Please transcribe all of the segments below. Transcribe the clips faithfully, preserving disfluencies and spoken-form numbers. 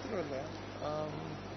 ولا آم.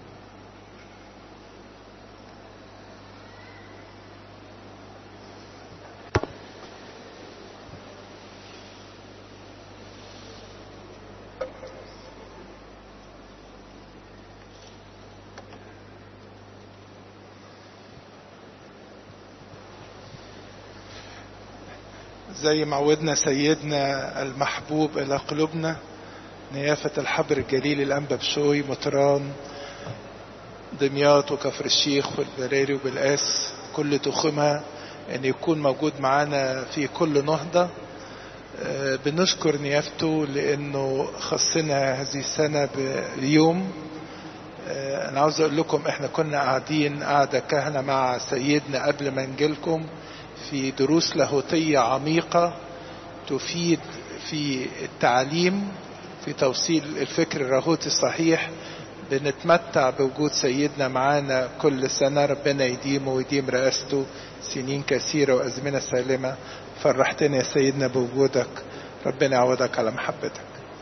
زي ما عودنا سيدنا المحبوب إلى قلوبنا نيافة الحبر الجليل الأنبا بشوي مطران دمياط وكفر الشيخ والبراري وبالقاس كل تخمها أن يكون موجود معنا في كل نهضة. بنشكر نيافته لأنه خصنا هذه السنة بيوم. أنا عاوز أقول لكم إحنا كنا قاعدين قاعدة كهنة مع سيدنا قبل ما نجيلكم في دروس لاهوتية عميقة تفيد في التعليم في توصيل الفكر اللاهوتي الصحيح. بنتمتع بوجود سيدنا معانا كل سنة، ربنا يديمه ويديم رئاسته سنين كثيرة وأزمنة سالمة. فرحتنا يا سيدنا بوجودك، ربنا يعوضك على محبتك.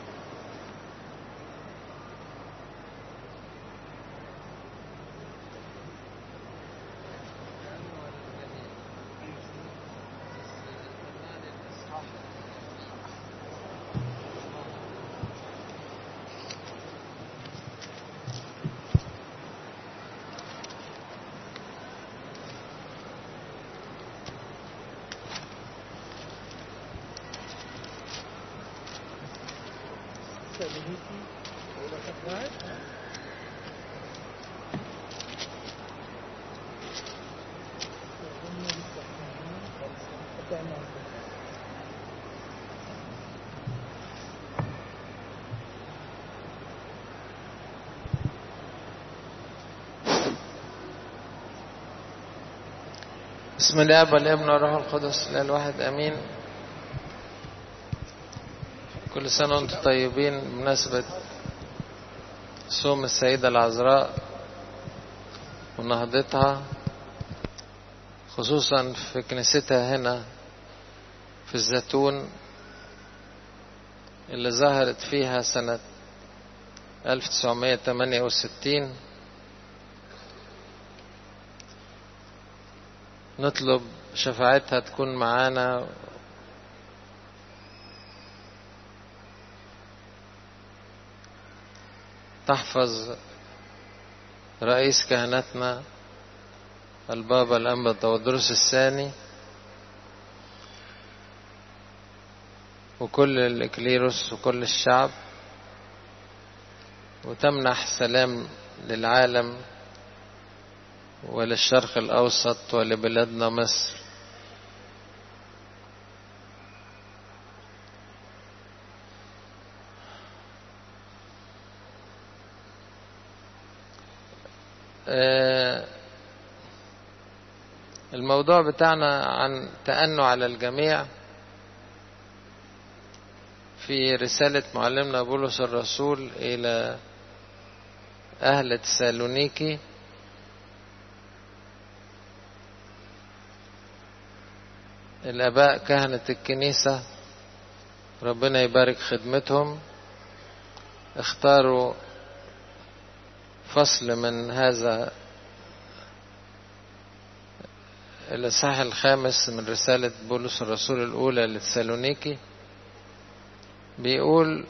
بسم الله والابن والروح القدس الاله الواحد امين. كل سنه وانتم طيبين بمناسبه صوم السيده العذراء ونهضتها، خصوصا في كنيستها هنا في الزيتون اللي ظهرت فيها سنه ألف وتسعمائة وثمانية وستين. نطلب شفاعتها تكون معانا تحفظ رئيس كهنتنا البابا الأنبا تودروس الثاني وكل الإكليروس وكل الشعب، وتمنح سلام للعالم وللشرق الأوسط ولبلادنا مصر. الموضوع بتاعنا عن تأنوا على الجميع في رسالة معلمنا بولس الرسول إلى أهل تسالونيكي. الآباء كهنة الكنيسة ربنا يبارك خدمتهم اختاروا فصل من هذا الإصحاح الخامس من رسالة بولس الرسول الأولى لتسالونيكي. بيقول: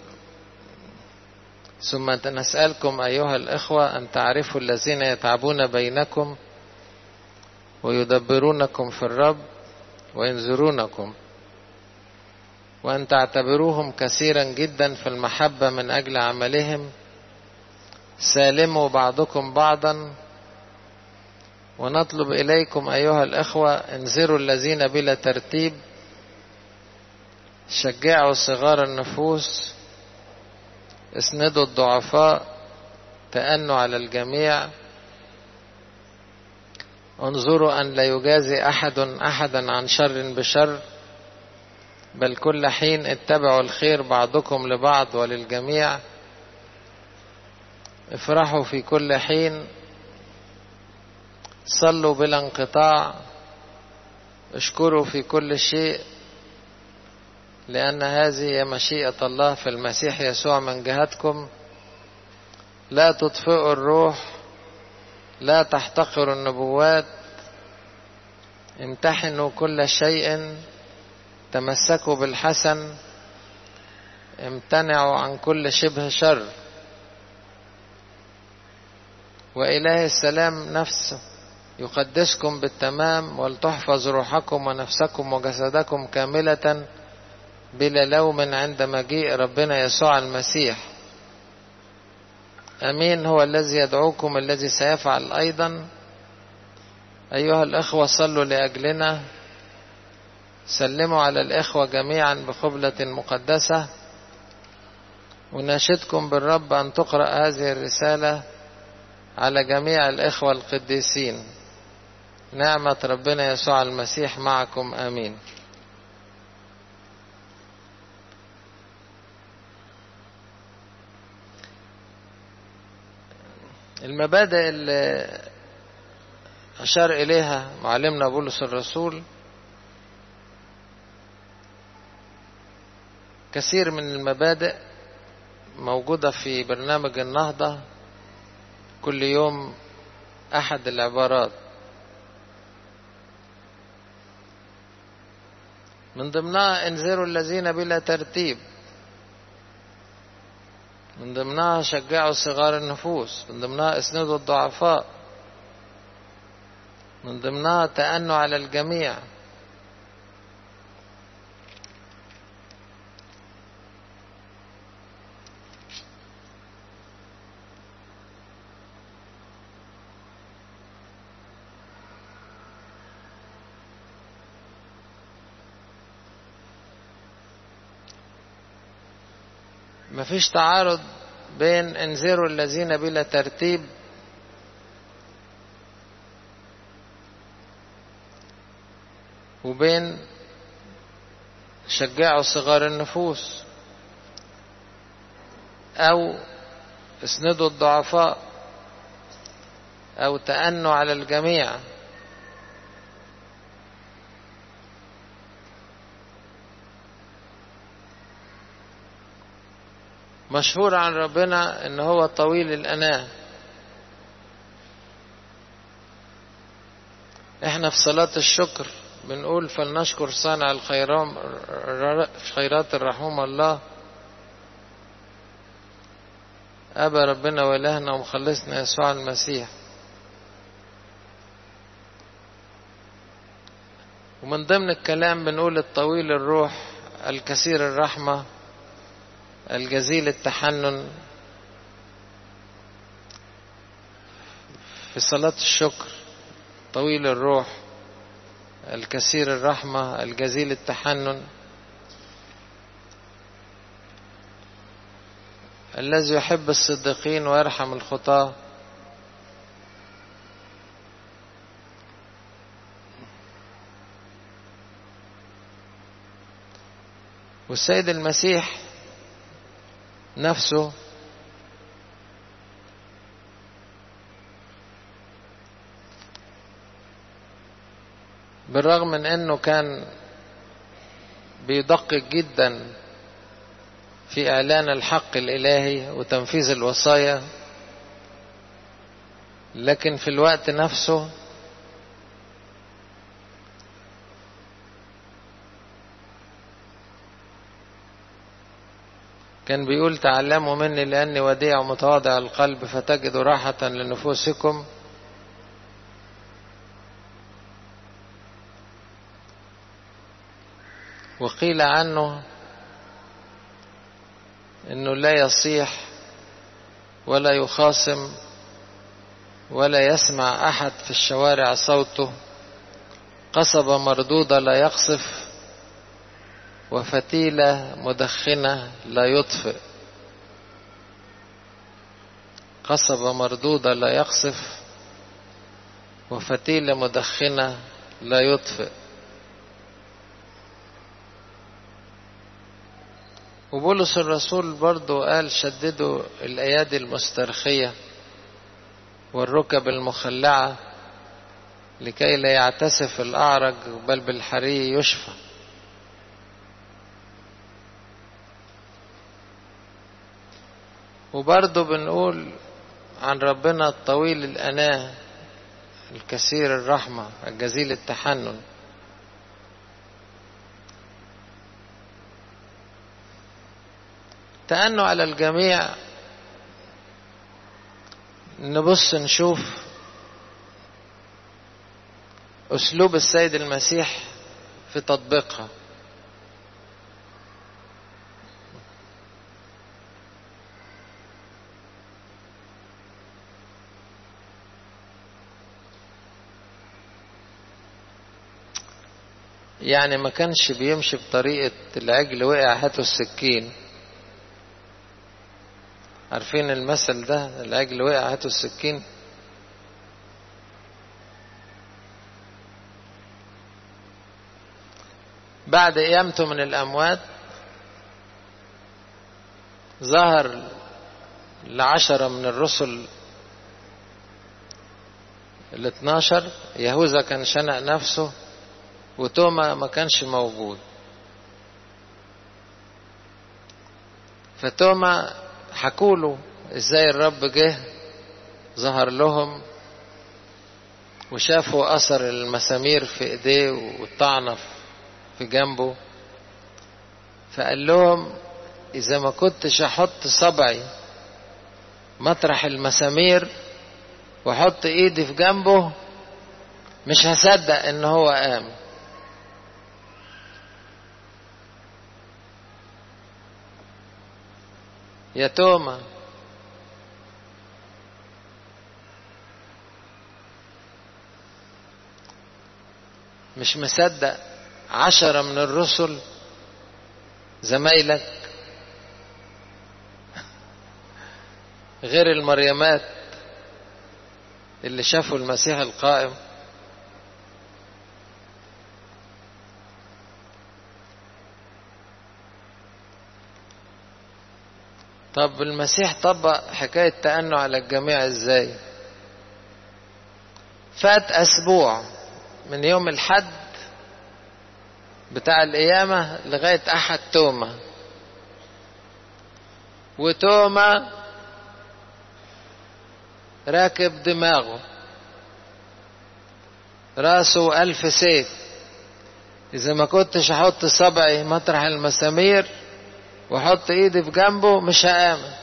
ثم نسألكم أيها الإخوة أن تعرفوا الذين يتعبون بينكم ويدبرونكم في الرب وينذرونكم، وأن تعتبروهم كثيرا جدا في المحبة من أجل عملهم، سالموا بعضكم بعضا. ونطلب إليكم أيها الإخوة انذروا الذين بلا ترتيب، شجعوا صغار النفوس، اسندوا الضعفاء، تأنوا على الجميع، انظروا أن لا يجازي أحد أحدا عن شر بشر، بل كل حين اتبعوا الخير بعضكم لبعض وللجميع. افرحوا في كل حين، صلوا بلا انقطاع، اشكروا في كل شيء، لأن هذه هي مشيئة الله في المسيح يسوع من جهتكم لا تطفئوا الروح، لا تحتقروا النبوات، امتحنوا كل شيء، تمسكوا بالحسن، امتنعوا عن كل شبه شر، وإله السلام نفسه يقدسكم بالتمام، ولتحفظ روحكم ونفسكم وجسدكم كاملة بلا لوم عند مجيء ربنا يسوع المسيح. أمين هو الذي يدعوكم الذي سيفعل أيضا. أيها الأخوة صلوا لأجلنا، سلموا على الإخوة جميعا بقبلة مقدسة، وناشدكم بالرب أن تقرأ هذه الرسالة على جميع الإخوة القديسين. نعمة ربنا يسوع المسيح معكم. آمين. المبادئ اللي أشار إليها معلمنا بولس الرسول كثير من المبادئ موجودة في برنامج النهضة كل يوم أحد العبارات. من ضمنها انذروا الذين بلا ترتيب، من ضمنها شجعوا صغار النفوس، من ضمنها اسندوا الضعفاء، من ضمنها تأنوا على الجميع. مفيش تعارض بين انذروا الذين بلا ترتيب وبين شجعوا صغار النفوس أو اسندوا الضعفاء أو تأنوا على الجميع. مشهور عن ربنا إن هو طويل الأناة. احنا في صلاة الشكر بنقول فلنشكر صانع الخيرات الرحوم الله أبا ربنا وإلهنا ومخلصنا يسوع المسيح. ومن ضمن الكلام بنقول الطويل الروح، الكثير الرحمة، الجزيل التحنن. في صلاة الشكر طويل الروح، الكثير الرحمة، الجزيل التحنن، الذي يحب الصديقين ويرحم الخطاة. والسيد المسيح نفسه بالرغم من انه كان بيدقق جدا في اعلان الحق الالهي وتنفيذ الوصايا، لكن في الوقت نفسه كان بيقول تعلموا مني لأني وديع ومتواضع القلب فتجدوا راحة لنفوسكم. وقيل عنه انه لا يصيح ولا يخاصم ولا يسمع احد في الشوارع صوته، قصبة مردودة لا يقصف، وفتيلة مدخنة لا يطفئ. قصبة مردودة لا يقصف وفتيلة مدخنة لا يطفئ. وبولس الرسول برضو قال شددوا الأيادي المسترخية والركب المخلعة لكي لا يعتسف الأعرج بل بالحري يشفى. وبرضو بنقول عن ربنا الطويل الأناة الكثير الرحمة الجزيل التحنن. تأنوا على الجميع، نبص نشوف أسلوب السيد المسيح في تطبيقها. يعني ما كانش بيمشي بطريقة العجل وقع هاتوا السكين. عارفين المثل ده، العجل وقع هاتوا السكين؟ بعد قيامته من الأموات ظهر لعشرة من الرسل الاثناشر. يهوذا كان شنق نفسه وتوما ما كانش موجود. فتوما حكوله ازاي الرب جه ظهر لهم وشافوا اثر المسامير في ايديه والطعنة في جنبه. فقال لهم اذا ما كنتش احط صبعي مطرح المسامير واحط ايدي في جنبه مش هصدق ان هو قام. يا توما مش مصدق عشرة من الرسل زمايلك غير المريمات اللي شافوا المسيح القائم؟ طب المسيح طبق حكاية تأنه على الجميع ازاي؟ فات اسبوع من يوم الحد بتاع القيامة لغاية احد توما، وتوما راكب دماغه راسه ألف سيف. إذا ما كنتش أحط صبعي مطرح المسامير وأحط إيدي في جنبه مش هآمن.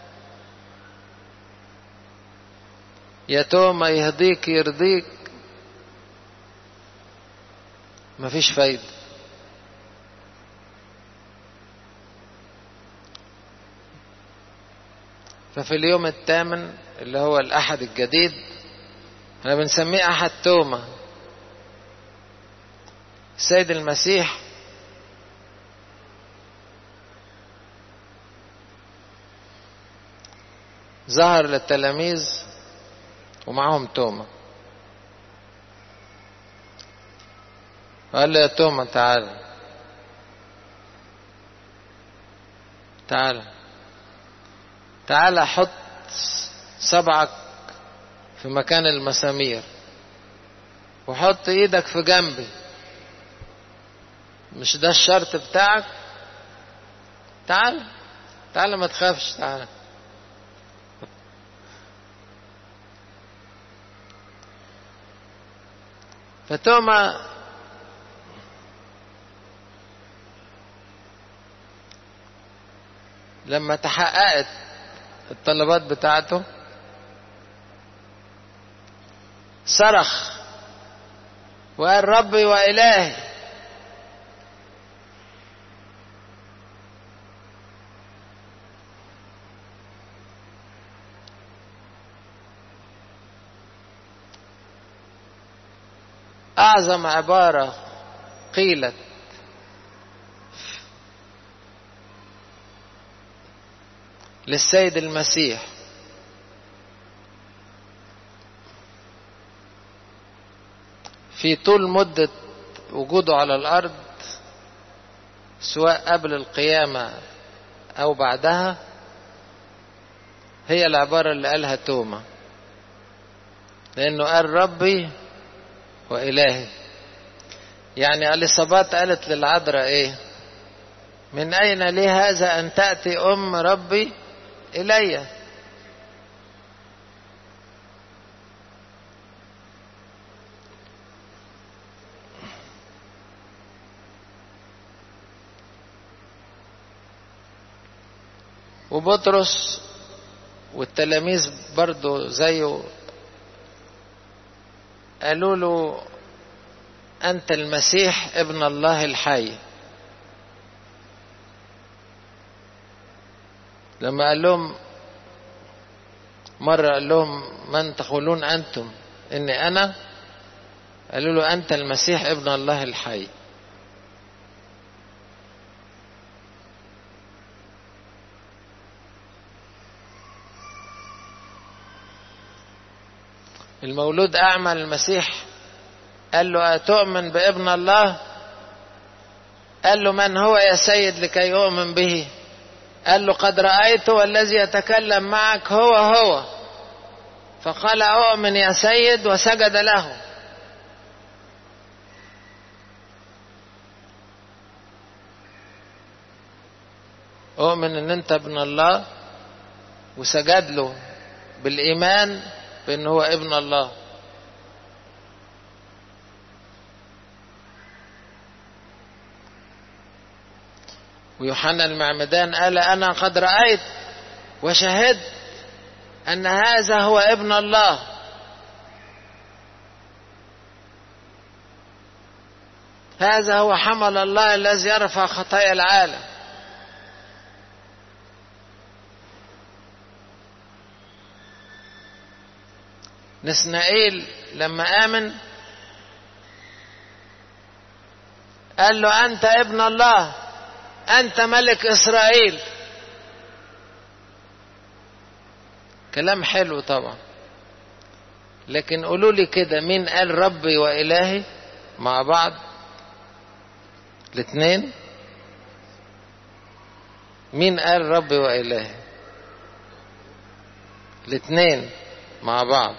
يا توما يهديك يرضيك، مفيش فايدة. ففي اليوم الثامن اللي هو الأحد الجديد احنا بنسميه أحد توما، السيد المسيح ظهر للتلاميذ ومعهم توما، قال له يا توما تعال تعال تعال حط صبعك في مكان المسامير وحط ايدك في جنبي. مش ده الشرط بتاعك؟ تعال تعال ما تخافش، تعال. فتوما لما تحققت الطلبات بتاعته صرخ وقال ربي وإلهي. أعظم عبارة قيلت للسيد المسيح في طول مدة وجوده على الأرض، سواء قبل القيامة أو بعدها، هي العبارة اللي قالها توما، لأنه قال ربي وإلهي. يعني اليصابات قالت للعذراء إيه؟ من أين لي هذا أن تأتي أم ربي إلي؟ وبطرس والتلاميذ برضو زيه قالوا له أنت المسيح ابن الله الحي. لما قال لهم مرة قال لهم من تقولون أنتم إني أنا؟ قالوا له أنت المسيح ابن الله الحي. المولود أعمى المسيح قال له أتؤمن بابن الله؟ قال له من هو يا سيد لكي أؤمن به؟ قال له قد رأيت والذي يتكلم معك هو هو. فقال أؤمن يا سيد وسجد له. أؤمن أن أنت ابن الله وسجد له بالإيمان بأنه هو ابن الله. ويوحنا المعمدان قال أنا قد رأيت وشهدت أن هذا هو ابن الله. هذا هو حمل الله الذي يرفع خطايا العالم. نسنائيل لما آمن قال له أنت ابن الله، أنت ملك إسرائيل. كلام حلو طبعا، لكن قولوا لي كده، مين قال ربي وإلهي مع بعض؟ الاثنين. مين قال ربي وإلهي؟ الاثنين مع بعض.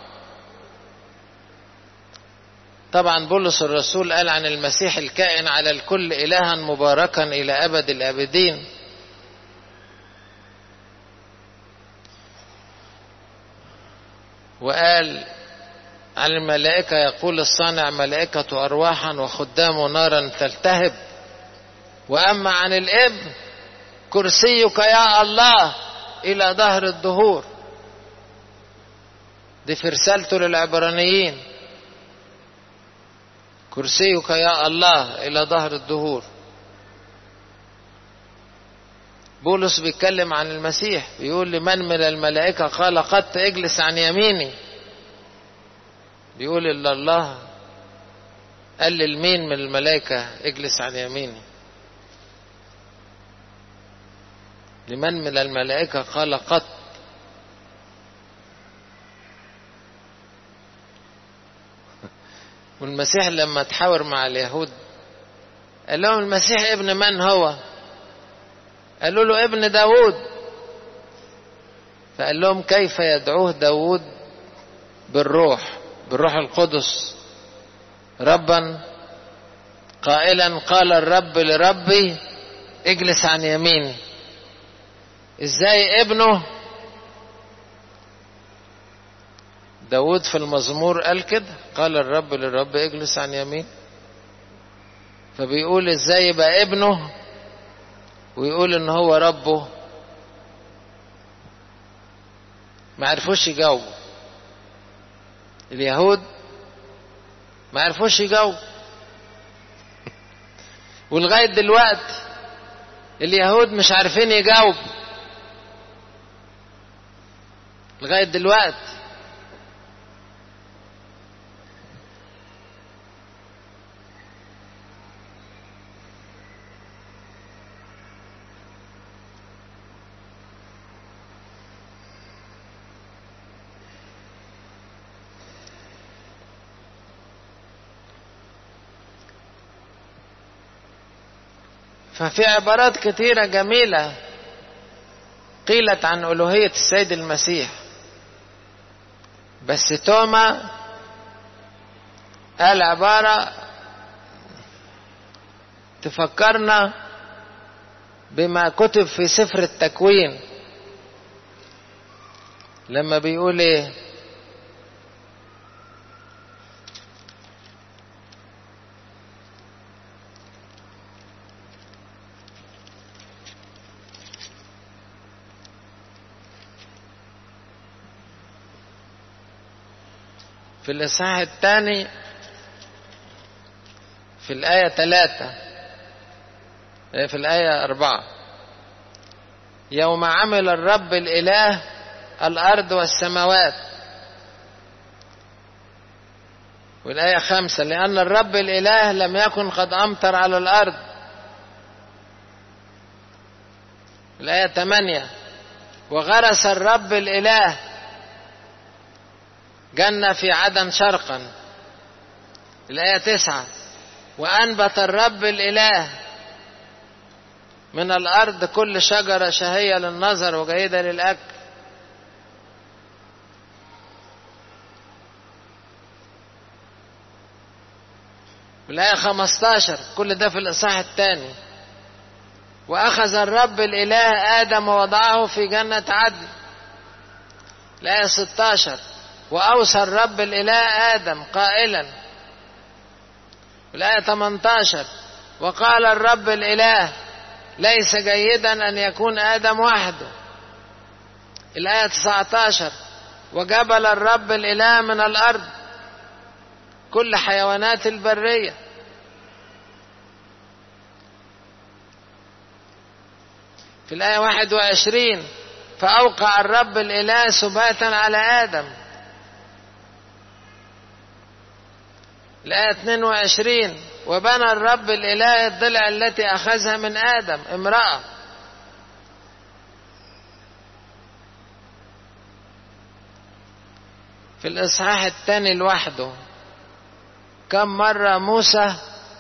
طبعا بولس الرسول قال عن المسيح الكائن على الكل إلها مباركا إلى أبد الآبدين. وقال عن الملائكة يقول الصانع ملائكة أرواحا وخدام نارا تلتهب. وأما عن الابن كرسيك يا الله إلى دهر الدهور. دي في رسالته للعبرانيين، كرسيك يا الله إلى دهر الدهور. بولس بيتكلم عن المسيح بيقول لمن من الملائكة قال قد اجلس عن يميني. بيقول إلا الله قال للمين من الملائكة اجلس عن يميني؟ لمن من الملائكة قال قد. والمسيح لما تحاور مع اليهود قال لهم المسيح ابن من هو؟ قالوا له ابن داود. فقال لهم كيف يدعوه داود بالروح بالروح القدس ربا قائلا قال الرب لربي اجلس عن يميني؟ ازاي ابنه؟ داود في المزمور قال كده قال الرب للرب اجلس عن يمين. فبيقول ازاي يبقى ابنه ويقول ان هو ربه؟ ما عرفوش يجاوبوا اليهود، ما عرفوش يجاوبوا. ولغاية دلوقتي اليهود مش عارفين يجاوبوا لغاية دلوقتي. ففي عبارات كثيرة جميلة قيلت عن ألوهية السيد المسيح، بس توما قال عبارة تفكرنا بما كتب في سفر التكوين لما بيقول ايه؟ في الإصحاح الثاني في الآية ثلاثة، في الآية أربعة: يوم عمل الرب الإله الأرض والسماوات. والآية خمسة: لأن الرب الإله لم يكن قد أمطر على الأرض. الآية ثمانية: وغرس الرب الإله جنة في عدن شرقا. الآية تسعة: وأنبت الرب الإله من الأرض كل شجرة شهية للنظر وجيدة للأكل. الآية خمستاشر، كل ده في الإصحاح الثاني: وأخذ الرب الإله آدم ووضعه في جنة عدن. الآية ستاشر: وأوصى الرب الإله آدم قائلا. الآية ثمانية عشر: وقال الرب الإله ليس جيدا أن يكون آدم وحده. الآية تسعة عشر: وجبل الرب الإله من الأرض كل حيوانات البرية. في الآية واحد وعشرين: فأوقع الرب الإله سباتا على آدم. الآية اثنين وعشرين: وبنى الرب الإله الضلع التي أخذها من آدم امرأة. في الإصحاح الثاني لوحده كم مرة موسى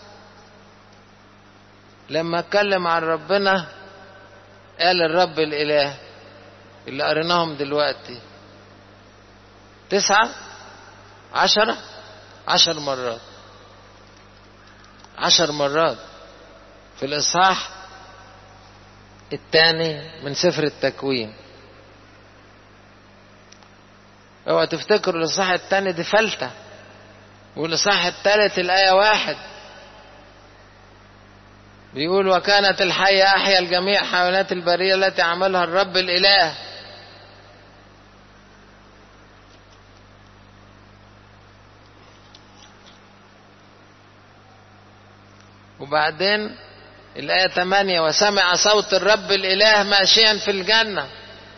لما اتكلم عن ربنا قال الرب الإله اللي قريناهم دلوقتي؟ تسعة عشرة عشر مرات عشر مرات في الإصحاح الثاني من سفر التكوين. اوعى تفتكروا الإصحاح الثاني دي فلتة، والإصحاح الثالث الآية واحد بيقول: وكانت الحية أحيا الجميع حيوانات البرية التي عملها الرب الإله. وبعدين الآية ثمانية: وسمع صوت الرب الإله ماشيا في الجنة،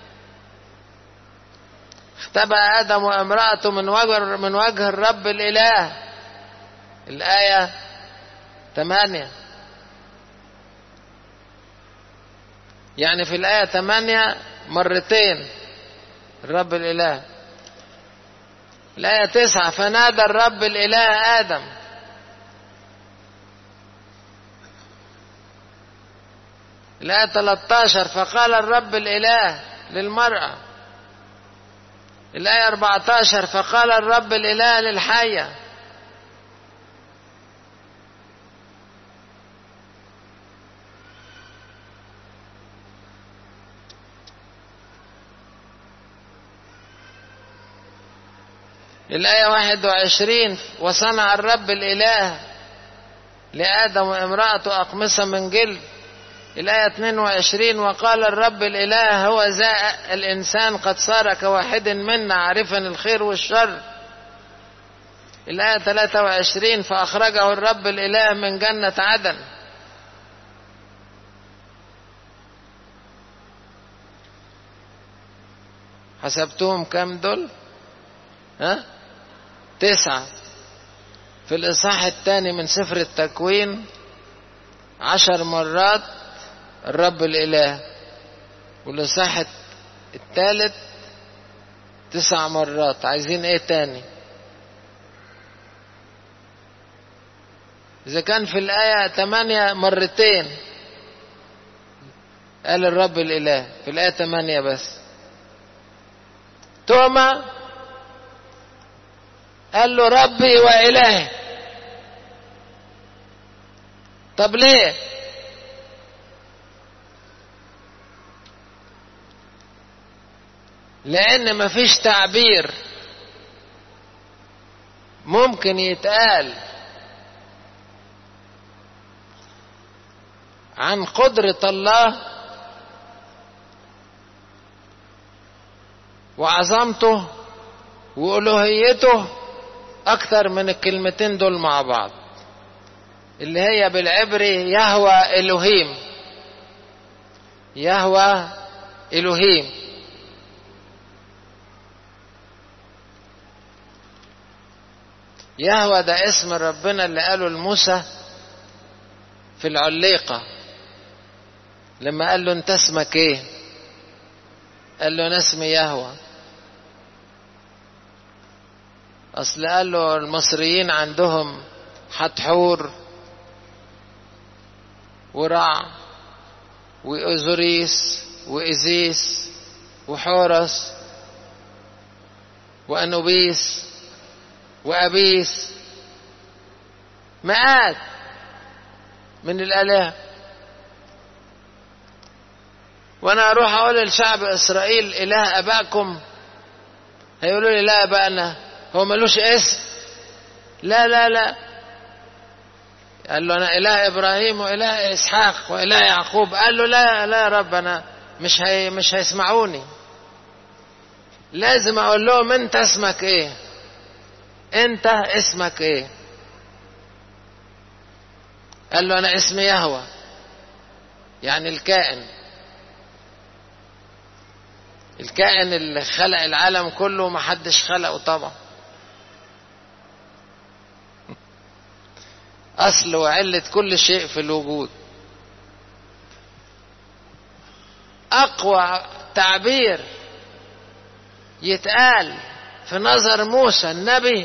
اختبأ آدم وامرأته من وجه من وجه الرب الإله. الآية ثمانية. يعني في الآية ثمانية مرتين الرب الإله. الآية تسعة: فنادى الرب الإله آدم. الآية ثلاثة عشر: فقال الرب الإله للمرأة. الآية أربعة عشر: فقال الرب الإله للحية. الآية واحد وعشرين: وصنع الرب الإله لآدم وامرأته أقمصة من جلد. الآية اثنين وعشرين: وقال الرب الإله هو ذا الإنسان قد صار كواحد منا عارفا الخير والشر. الآية ثلاثة وعشرين: فأخرجه الرب الإله من جنة عدن. حسبتهم كم دول؟ ها؟ تسعة. في الإصحاح الثاني من سفر التكوين عشر مرات الرب الإله، والإصحاح الثالث تسع مرات. عايزين ايه تاني؟ إذا كان في الآية ثمانية مرتين قال الرب الإله، في الآية ثمانية بس. توما قال له ربي وإلهي. طب ليه؟ لأن مفيش تعبير ممكن يتقال عن قدرة الله وعظمته وألوهيته أكتر من الكلمتين دول مع بعض، اللي هي بالعبري يهوى إلهيم. يهوى إلهيم. يهوى ده اسم ربنا اللي قاله لموسى في العليقة لما قال له انت اسمك ايه؟ قال له انا اسمي يهوى. اصل قال له المصريين عندهم حتحور ورع وإزوريس وإزيس وحورس وأنوبيس وأبيس، مئات من الآلهة. وأنا أروح أقول للشعب إسرائيل إله أبائكم، هيقولوا لي لا أبائنا هو ملوش اسم. لا لا لا، قال له أنا إله إبراهيم وإله إسحاق وإله يعقوب. قال له لا لا يا رب، أنا مش هي مش هيسمعوني، لازم أقول لهم أنت اسمك إيه؟ أنت اسمك إيه؟ قال له أنا اسمي يهوى، يعني الكائن الكائن اللي خلق العالم كله ومحدش خلقه طبعا، أصل وعلة كل شيء في الوجود. أقوى تعبير يتقال في نظر موسى النبي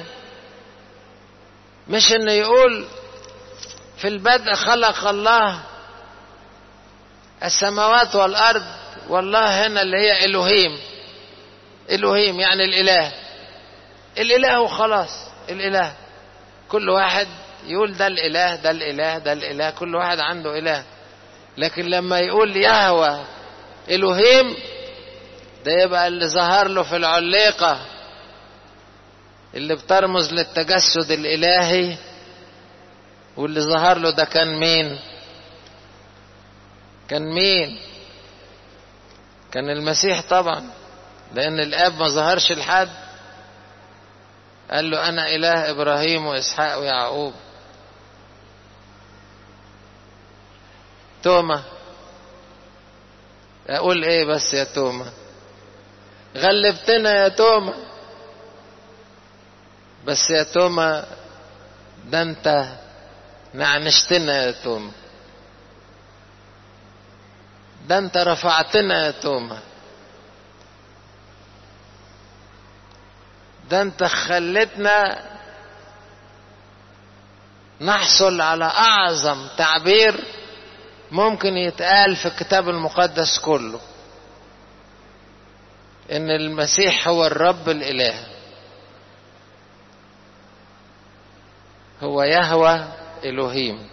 مش إنه يقول في البدء خلق الله السماوات والأرض، والله هنا اللي هي إلهيم. إلهيم يعني الإله، الإله وخلاص. الإله كل واحد يقول ده الإله ده الإله ده الإله، كل واحد عنده إله. لكن لما يقول يهوى إلهيم، ده يبقى اللي ظهر له في العليقة اللي بترمز للتجسد الإلهي، واللي ظهر له ده كان مين؟ كان مين؟ كان المسيح طبعا، لأن الآب ما ظهرش لحد. قال له أنا إله إبراهيم وإسحاق ويعقوب. توما، أقول إيه بس يا توما؟ غلبتنا يا توما. بس يا توما ده أنت نعنشتنا يا توما، ده أنت رفعتنا يا توما، ده أنت خلتنا نحصل على أعظم تعبير ممكن يتقال في الكتاب المقدس كله، إن المسيح هو الرب الإله، هو يهوى إلهيم.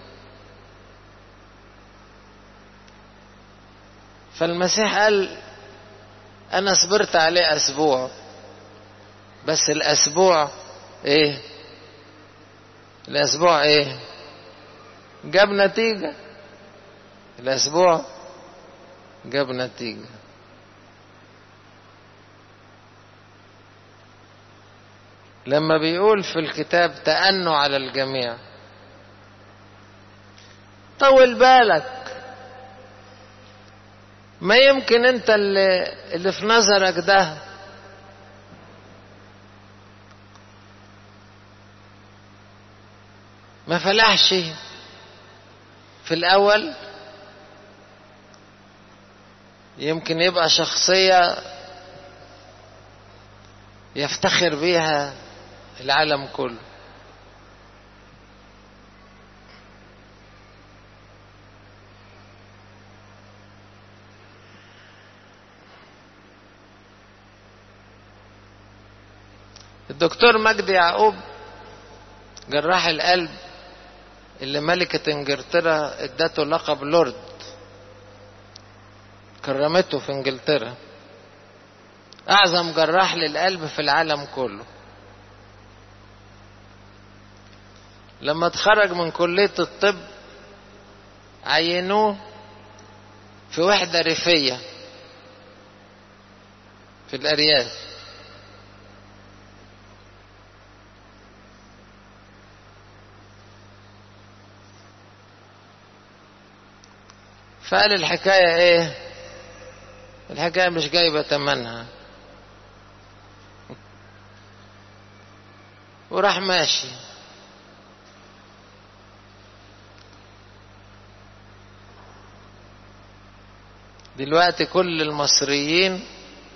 فالمسيح قال أنا صبرت عليه أسبوع، بس الأسبوع إيه؟ الأسبوع إيه؟ جاب نتيجة. الأسبوع جاب نتيجة. لما بيقول في الكتاب تأنوا على الجميع، طول بالك، ما يمكن انت اللي, اللي في نظرك ده ما فلحش في الأول، يمكن يبقى شخصية يفتخر بيها العالم كله. الدكتور مجدي يعقوب جراح القلب اللي ملكة انجلترا ادته لقب لورد، كرمته في انجلترا، اعظم جراح للقلب في العالم كله. لما اتخرج من كلية الطب عينوه في وحدة ريفية في الأرياف، فقال الحكاية ايه؟ الحكاية مش جايبة تمنها، وراح ماشي. دلوقتي كل المصريين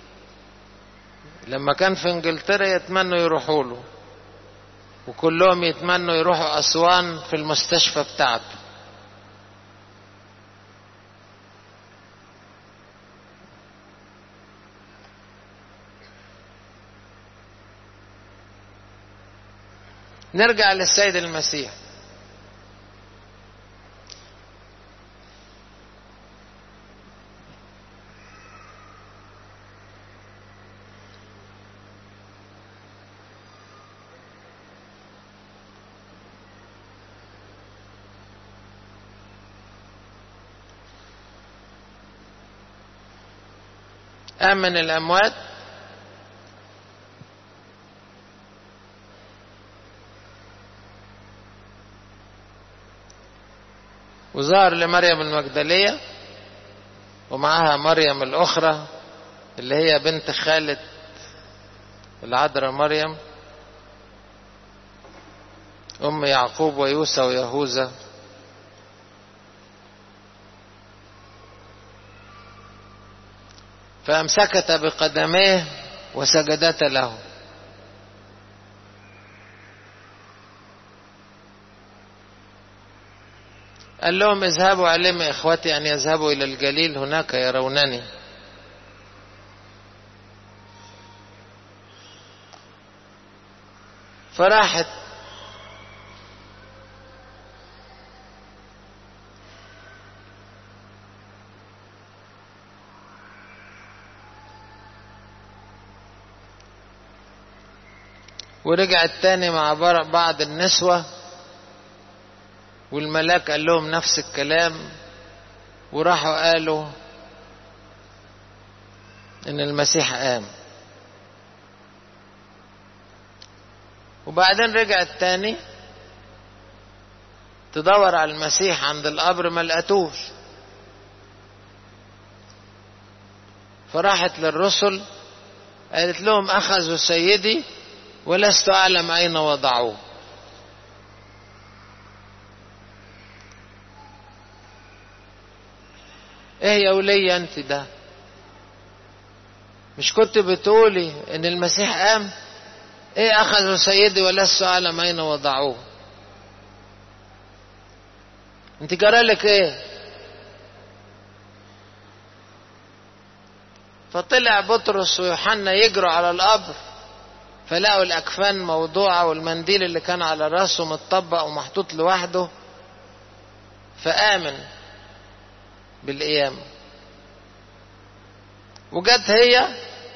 لما كان في انجلترا يتمنوا يروحوا له، وكلهم يتمنوا يروحوا أسوان في المستشفى بتاعته. نرجع للسيد المسيح. قام من الأموات، وظهر لمريم المجدلية ومعها مريم الأخرى اللي هي بنت خالة العذراء مريم أم يعقوب ويوسى ويهوذا. فأمسكتا بقدميه وسجدتا له. قال لهم اذهبوا علموا إخوتي أن يذهبوا إلى الجليل هناك يرونني. فراحت ورجعت تاني مع بعض النسوة، والملاك قال لهم نفس الكلام، وراحوا قالوا ان المسيح قام. وبعدين رجعت تاني تدور على المسيح عند القبر، ما لقتوش. فراحت للرسل قالت لهم اخذوا سيدي ولست اعلم اين وضعوه. ايه يا ولية انت ده؟ مش كنت بتقولي ان المسيح قام؟ ايه اخذوا سيدي ولست اعلم اين وضعوه؟ انت جرالك ايه؟ فطلع بطرس ويوحنا يجروا على القبر، فلقوا الاكفان موضوعة والمنديل اللي كان على راسه متطبق ومحطوط لوحده، فآمن بالقيامة. وجت هي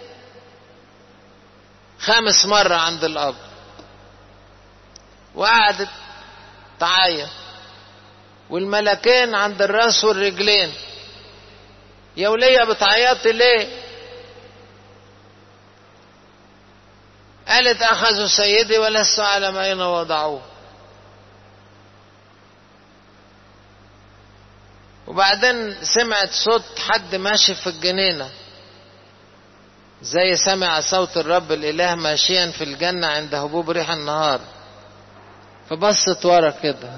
خامس مرة عند القبر وقعدت تعايا، والملكين عند الراس والرجلين. يا ولية بتعيطي ليه؟ قالت اخذوا سيدي ولست اعلم اين وضعوه. وبعدين سمعت صوت حد ماشي في الجنينة، زي سمع صوت الرب الإله ماشيا في الجنة عند هبوب ريح النهار. فبصت ورا كده،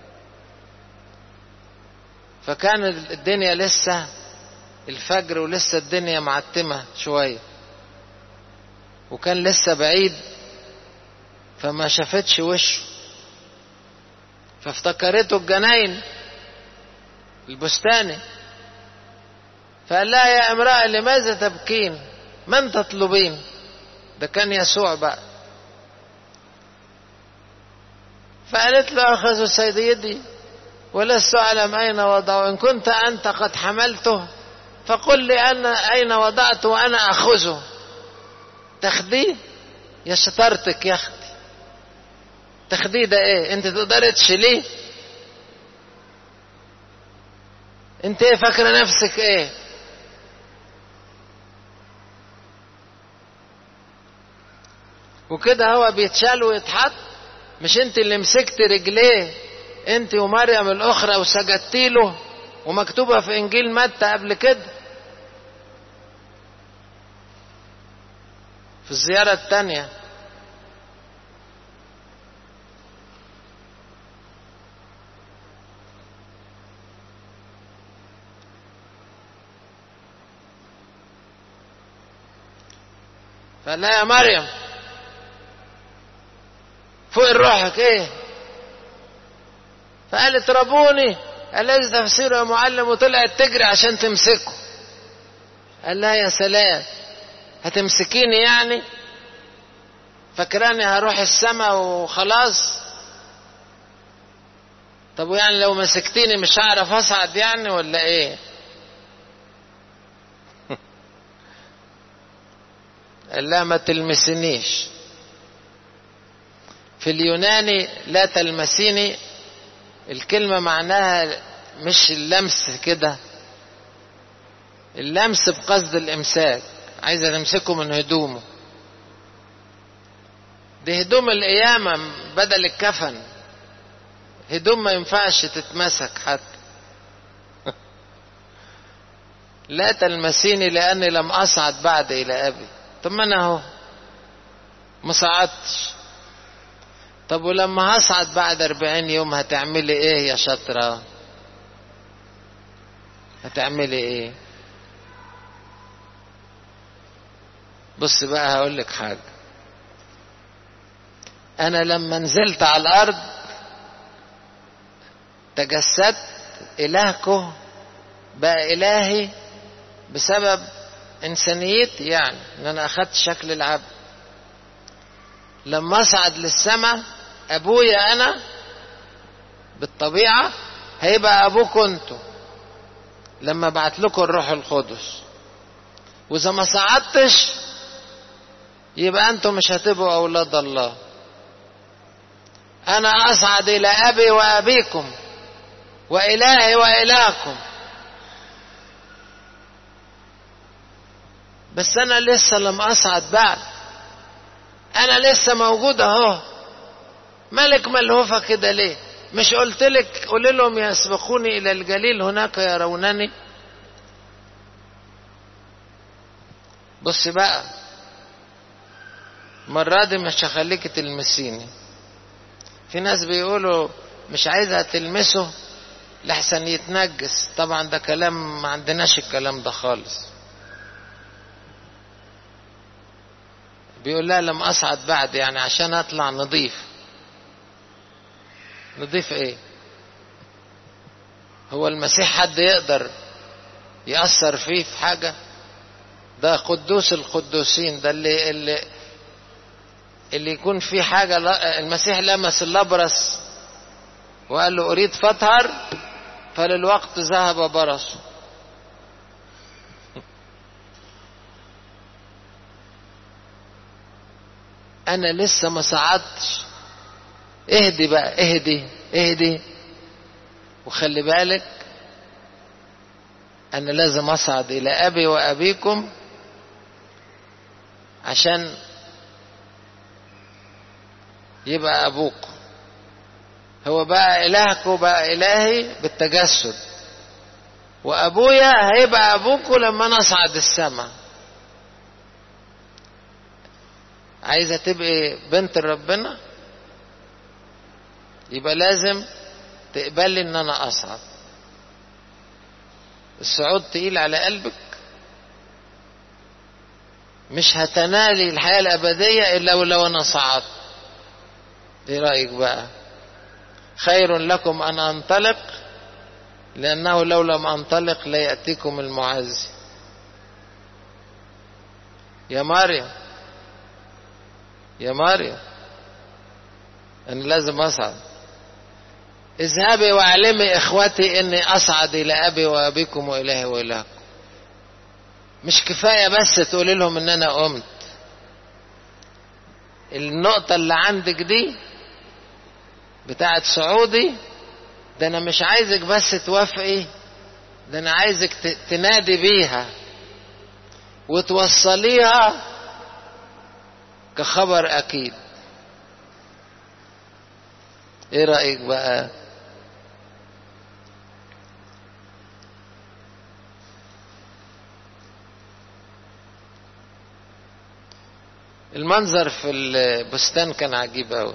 فكان الدنيا لسه الفجر ولسه الدنيا معتمة شوية، وكان لسه بعيد، فما شافتش وشه، فافتكرته الجناين البستاني. فقال لها يا امرأة لماذا تبكين؟ من تطلبين؟ ده كان يسوع بقى. فقالت له أخذوا سيدي ولست أعلم أين وضعه، إن كنت أنت قد حملته فقل لي أنا أين وضعته وأنا أخذه. تاخديه؟ يا شطارتك يا أختي، تاخديه ده إيه؟ أنت تقدر تشيليه؟ أنت إيه فاكرة نفسك إيه؟ وكده هو بيتشال ويتحط. مش انت اللي مسكت رجليه انت ومريم الاخرى وسجدتي له ومكتوبة في إنجيل متى قبل كده في الزيارة الثانية. فلا يا مريم فوق روحك ايه؟ فقالت ربوني الذي تفسيره يا معلم، وطلعت تجري عشان تمسكه. قال لها يا سلام، هتمسكيني يعني؟ فكراني هروح السماء وخلاص؟ طب ويعني لو مسكتيني مش هعرف اصعد يعني ولا ايه؟ قال لها ما تلمسنيش. في اليوناني لا تلمسيني الكلمة معناها مش اللمس كده، اللمس بقصد الامساك، عايزة تمسكه من هدومه. دي هدوم القيامة بدل الكفن، هدوم ما ينفعش تتمسك حتى. لا تلمسيني لأني لم أصعد بعد إلى أبي. طب ما أنا اهو ما صعدتش. طب ولما هصعد بعد أربعين يوم هتعملي إيه يا شاطرة؟ هتعملي إيه؟ بص بقى هقولك حاجة. أنا لما نزلت على الأرض تجسدت، إلهكم بقى إلهي بسبب إنسانيتي، يعني إن أنا أخدت شكل العبد. لما أصعد للسماء أبويا أنا بالطبيعة هيبقى أبوكم أنتوا لما بعت لكم الروح القدس. وإذا ما صعدتش يبقى أنتوا مش هتبقوا أولاد الله. أنا أصعد إلى أبي وأبيكم وإلهي وإلهكم، بس أنا لسه لم أصعد بعد، أنا لسه موجود أهو. ملك ملهوفة كده ليه؟ مش قلت لك قول لهم يسبقوني إلى الجليل هناك يرونني؟ بص بقى، مرة دي مش هخليك تلمسيني. في ناس بيقولوا مش عايزها تلمسه لحسن يتنجس. طبعا ده كلام، ما عندناش الكلام ده خالص. بيقول لا لم أصعد بعد، يعني عشان أطلع نظيف. نظيف إيه؟ هو المسيح حد يقدر يأثر فيه في حاجة؟ ده قدوس القدوسين، ده اللي اللي اللي يكون فيه حاجة. المسيح لمس الأبرص وقال له أريد فاطهر، فللوقت ذهب برصه. أنا لسه ما صعدتش. اهدي بقى، اهدي اهدي وخلي بالك، أنا لازم أصعد إلى أبي وأبيكم عشان يبقى أبوكم. هو بقى إلهكم بقى إلهي بالتجسد، وأبويا هيبقى أبوكم لما أنا أصعد السماء. عايزة تبقي بنت ربنا يبقى لازم تقبلي ان انا اصعد. الصعود تقيل على قلبك، مش هتنالي الحياة الابدية الا ولو انا صعدت. ايه رأيك بقى؟ خير لكم ان انطلق، لانه لو لم انطلق لا يأتيكم المعزي. يا مريم يا مريم انا لازم اصعد. اذهبي واعلمي اخوتي اني اصعد الى ابي وابيكم والهي والهكم. مش كفايه بس تقولي لهم ان انا قمت. النقطه اللي عندك دي بتاعت صعودي، ده انا مش عايزك بس توافقي، ده انا عايزك تنادي بيها وتوصليها كخبر اكيد. ايه رأيك بقى؟ المنظر في البستان كان عجيب قوي.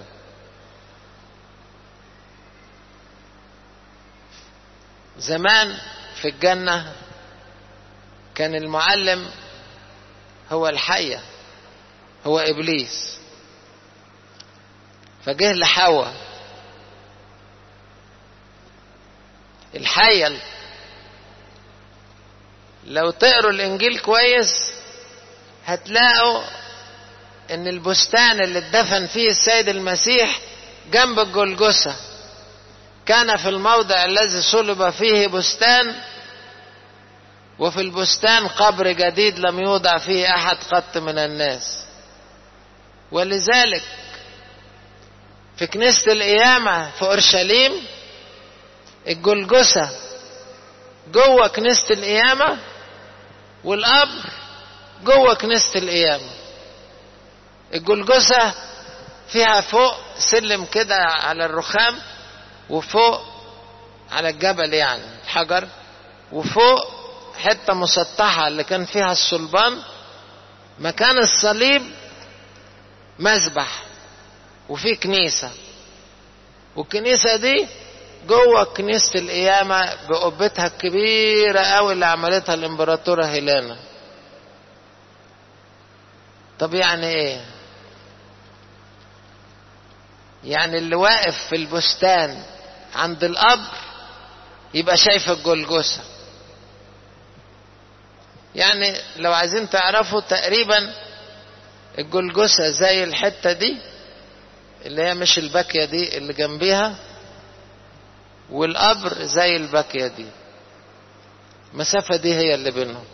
زمان في الجنة كان المعلم هو الحية، هو إبليس، فجه لحواء الحية. لو تقروا الإنجيل كويس هتلاقوا إن البستان اللي اتدفن فيه السيد المسيح جنب الجلجثة كان في الموضع الذي صلب فيه بستان، وفي البستان قبر جديد لم يوضع فيه أحد قط من الناس. ولذلك في كنيسة القيامة في أورشليم الجلجثة جوه كنيسة القيامة والقبر جوه كنيسة القيامة. الجلجثة فيها فوق سلم كده على الرخام، وفوق على الجبل يعني الحجر، وفوق حتة مسطحة اللي كان فيها الصلبان مكان الصليب مذبح، وفي كنيسة، والكنيسة دي جوه كنيسة القيامة بقبتها الكبيرة قوي اللي عملتها الامبراطورة هيلانا. طب يعني ايه؟ يعني اللي واقف في البستان عند القبر يبقى شايف الجلجثة. يعني لو عايزين تعرفوا تقريبا الجلجثة زي الحتة دي اللي هي مش الباكية دي اللي جنبيها، والقبر زي الباكية دي، المسافة دي هي اللي بينهم.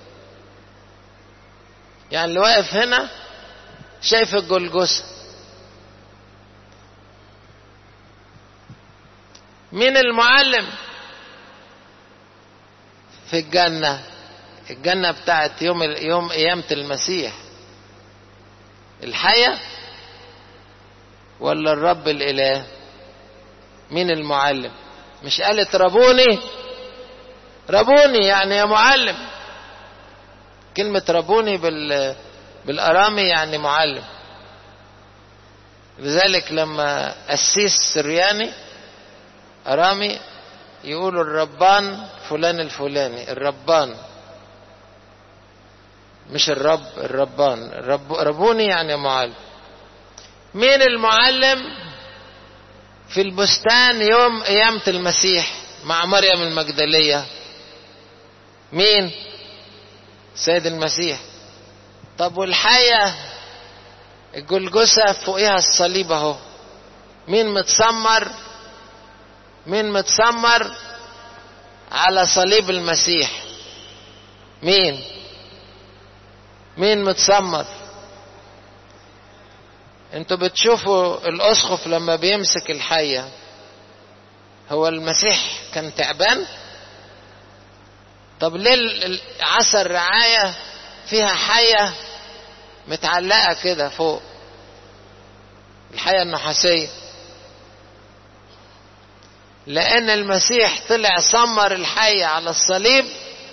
يعني اللي واقف هنا شايف الجلجثة. مين المعلم في الجنة؟ الجنة بتاعت يوم يوم قيامة المسيح، الحياة ولا الرب الإله؟ مين المعلم؟ مش قالت ربوني؟ ربوني يعني يا معلم. كلمة ربوني بال بالأرامي يعني معلم. لذلك لما قسيس سرياني أرامي يقولوا الربان فلان الفلاني، الربان مش الرب، الربان. الرب ربوني يعني معلم. مين المعلم في البستان يوم قيامة المسيح مع مريم المجدلية؟ مين؟ سيد المسيح. طب والحية الجلجثة فوقها الصليب اهو، مين متسمر؟ مين متسمر على صليب المسيح؟ مين؟ مين متسمر؟ انتوا بتشوفوا الاسقف لما بيمسك الحية، هو المسيح كان تعبان؟ طب ليه عصا الرعاية فيها حية متعلقة كده فوق، الحية النحاسية؟ لأن المسيح طلع سمر الحية على الصليب،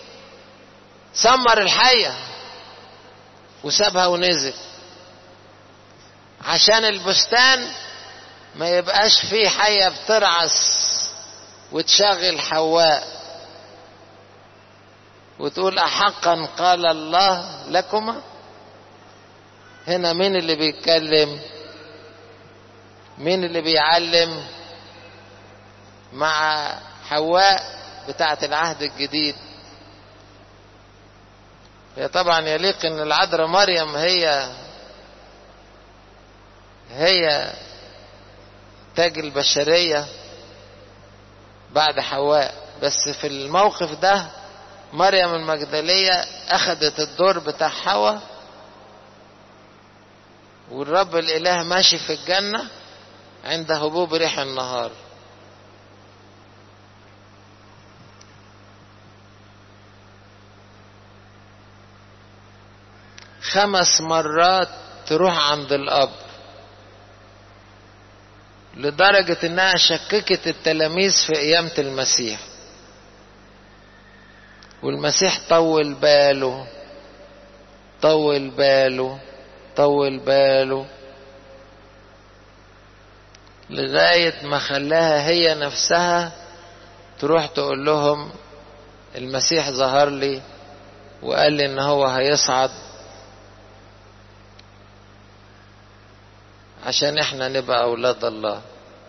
سمر الحية وسابها ونزل، عشان البستان ما يبقاش فيه حية بترعس وتشغل حواء وتقول أحقا قال الله لكما. هنا مين اللي بيتكلم؟ مين اللي بيعلم؟ مع حواء بتاعة العهد الجديد. هي طبعا يليق ان العذراء مريم هي هي تاج البشرية بعد حواء، بس في الموقف ده مريم المجدلية اخذت الدور بتاع حواء، والرب الاله ماشي في الجنة عند هبوب ريح النهار. خمس مرات تروح عند الأب، لدرجة انها شككت التلاميذ في قيامة المسيح، والمسيح طول باله طول باله طول باله لغاية ما خلاها هي نفسها تروح تقول لهم المسيح ظهر لي وقال لي ان هو هيصعد عشان احنا نبقى اولاد الله.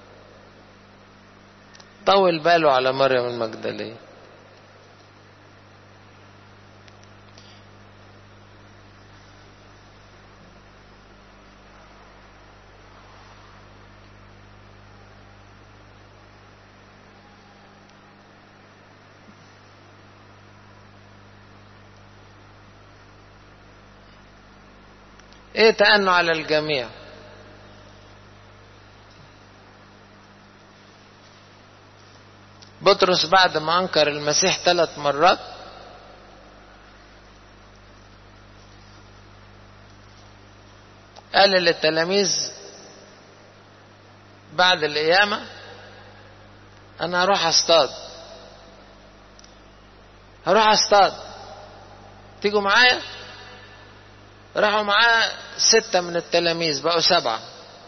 طول باله على مريم المجدلية. ايه تأنوا على الجميع. بطرس بعد ما انكر المسيح ثلاث مرات قال للتلاميذ بعد القيامة انا هروح اصطاد هروح اصطاد تيجوا معايا. راحوا معاه ستة من التلاميذ بقوا سبعة.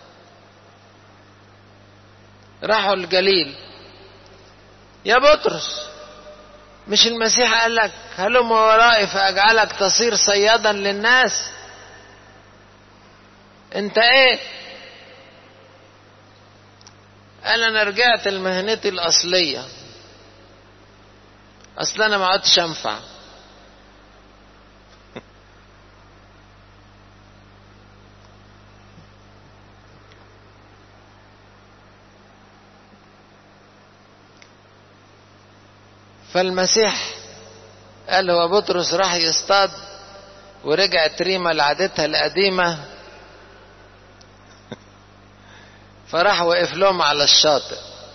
راحوا الجليل. يا بطرس مش المسيح قال لك هلم ورائي فأجعلك تصير صيادا للناس؟ انت ايه؟ قال انا رجعت لمهنتي الأصلية، اصلا انا ما عدتش انفع. فالمسيح قال هو بطرس راح يصطاد ورجعت ريما لعادتها القديمة، فراح وقف لهم على الشاطئ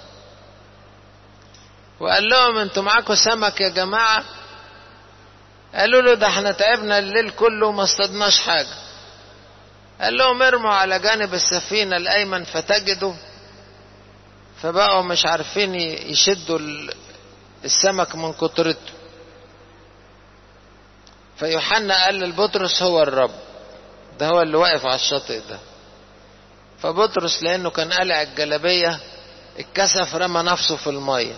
وقال لهم انتوا معاكم سمك يا جماعة؟ قالوا له ده احنا تعبنا الليل كله وما اصطادناش حاجة. قال لهم ارموا على جانب السفينة الأيمن فتجدوا. فبقوا مش عارفين يشدوا السمك من كترته. فيوحنا قال للبطرس هو الرب، ده هو اللي واقف على الشاطئ ده. فبطرس لأنه كان قلع الجلابية اتكسف رمى نفسه في المية.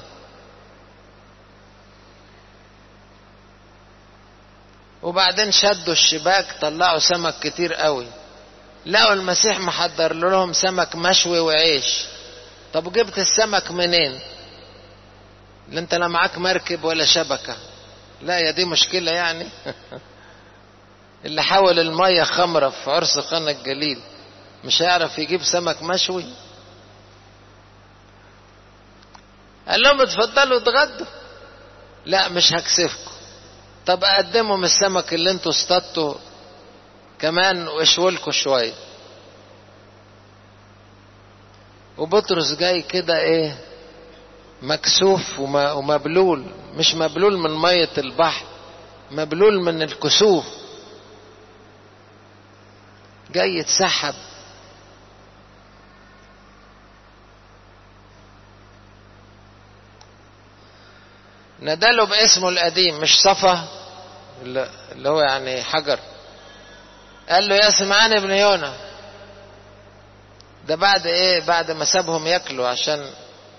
وبعدين شدوا الشباك طلعوا سمك كتير قوي. لقوا المسيح محضر لهم سمك مشوي وعيش. طب جبت السمك منين؟ اللي انت لا معاك مركب ولا شبكة. لا يا دي مشكلة يعني. اللي حول المية خمرة في عرس قنا الجليل مش هيعرف يجيب سمك مشوي؟ قال لهم اتفضلوا اتغدوا. لا مش هكسفكم. طب اقدموا من السمك اللي انتوا اصطادتوا كمان واشولكوا شوية. وبطرس جاي كده ايه مكسوف ومبلول، مش مبلول من مية البحر، مبلول من الكسوف. جاي يتسحب. نداله باسمه القديم مش صفا اللي هو يعني حجر. قال له يا سمعان ابن يونا. ده بعد ايه؟ بعد ما سابهم ياكلوا عشان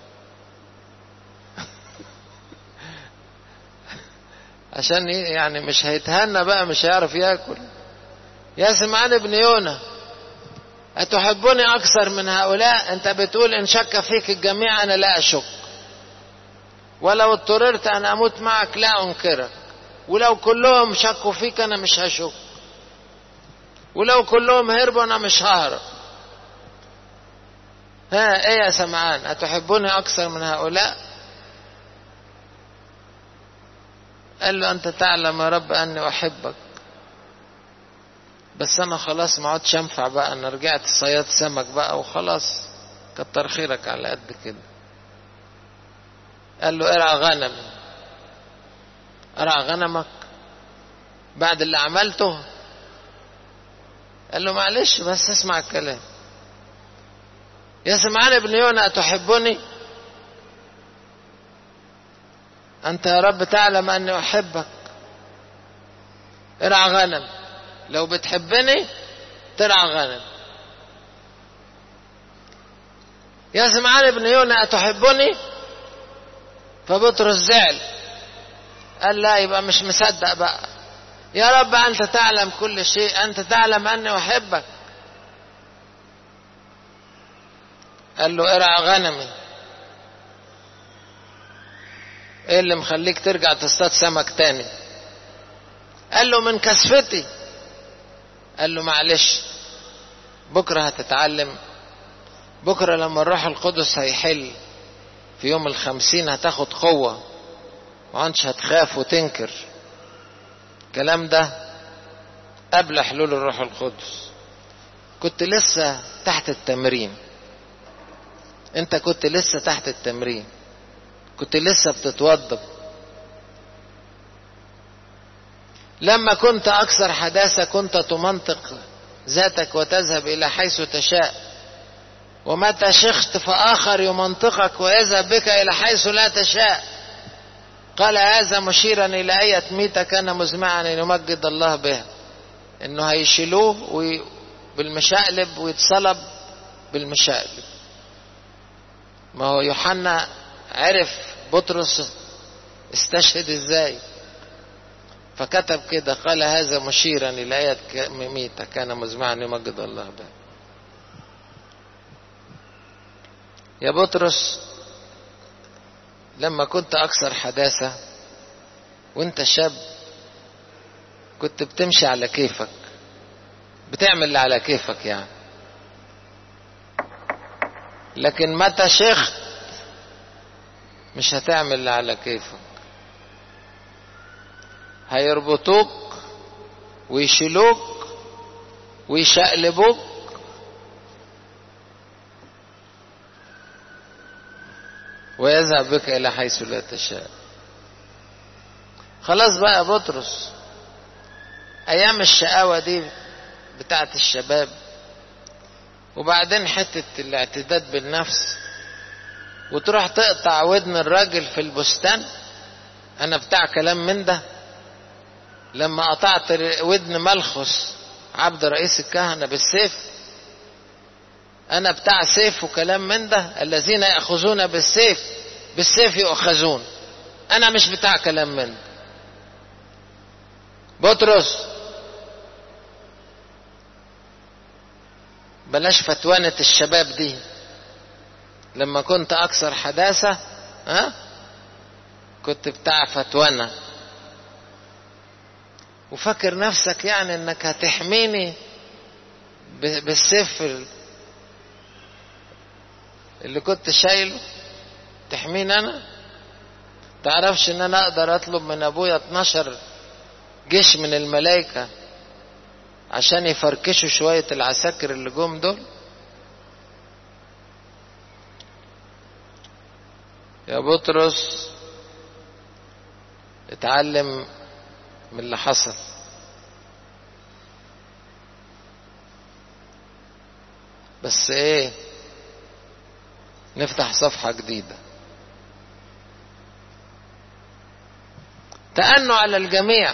عشان يعني مش هيتهنى بقى، مش هيعرف ياكل. يا سمعان ابن يونا أتحبني أكثر من هؤلاء؟ أنت بتقول إن شك فيك الجميع أنا لا أشك، ولو اضطررت أن أموت معك لا أنكرك، ولو كلهم شكوا فيك أنا مش هشك، ولو كلهم هربوا أنا مش ههرب. ها إيه يا سمعان أتحبني أكثر من هؤلاء؟ قال له أنت تعلم يا رب أني أحبك، بس أنا خلاص ما عدتش أنفع بقى، أنا رجعت صياد سمك بقى وخلاص، كتر خيرك على قد كده. قال له ارعى غنم. ارعى غنمك بعد اللي عملته؟ قال له معلش بس اسمع الكلام. يا سمعان ابن يونا أتحبني؟ أنت يا رب تعلم أني أحبك. ارعى غنم. لو بتحبني ترعى غنم. يا سمعان بن يونا أتحبني؟ فبطرس زعل، قال لا يبقى مش مصدق بقى. يا رب أنت تعلم كل شيء، أنت تعلم أني أحبك. قال له ارعى غنمي. ايه اللي مخليك ترجع تصطاد سمك تاني؟ قال له من كسفتي. قال له معلش بكرة هتتعلم، بكرة لما الروح القدس هيحل في يوم الخمسين هتاخد قوة، ما عادش هتخاف وتنكر. الكلام ده قبل حلول الروح القدس، كنت لسه تحت التمرين. انت كنت لسه تحت التمرين، كنت لسه بتتوضب. لما كنت أكثر حداثة كنت تمنطق ذاتك وتذهب إلى حيث تشاء، ومتى شخت فآخر يمنطقك ويذهب بك إلى حيث لا تشاء. قال هذا مشيرا إلى أية ميتة كان مزمعا أن يمجد الله بها، إنه هيشيلوه بالمشقلب ويتصلب بالمشقلب. ما هو يوحنا عرف بطرس استشهد ازاي، فكتب كده قال هذا مشيرا إلى آية ميتة كان مزمعا يمجد الله به. يا بطرس لما كنت أكثر حداثة وانت شاب كنت بتمشي على كيفك، بتعمل اللي على كيفك يعني. لكن متى شيخت مش هتعمل اللي على كيفك، هيربطوك ويشيلوك ويشقلبوك ويذهب بك إلى حيث لا تشاء. خلاص بقى يا بطرس، أيام الشقاوة دي بتاعت الشباب، وبعدين حتة الاعتداد بالنفس، وتروح تقطع ودن الراجل في البستان. أنا بتاع كلام من ده. لما قطعت ودن ملخص عبد رئيس الكهنة بالسيف، أنا بتاع سيف وكلام من ده. الذين يأخذون بالسيف بالسيف يؤخذون. أنا مش بتاع كلام من ده. بطرس بلاش فتوانة الشباب دي. لما كنت أكثر حداثة ها كنت بتاع فتوانة، وفكر نفسك يعني انك هتحميني بالسيف اللي كنت شايله، تحميني انا. تعرفش ان انا اقدر اطلب من ابويا اتناشر جيش من الملائكة عشان يفركشوا شوية العساكر اللي جم دول؟ يا بطرس اتعلم من اللي حصل. بس ايه، نفتح صفحة جديدة. تأنوا على الجميع.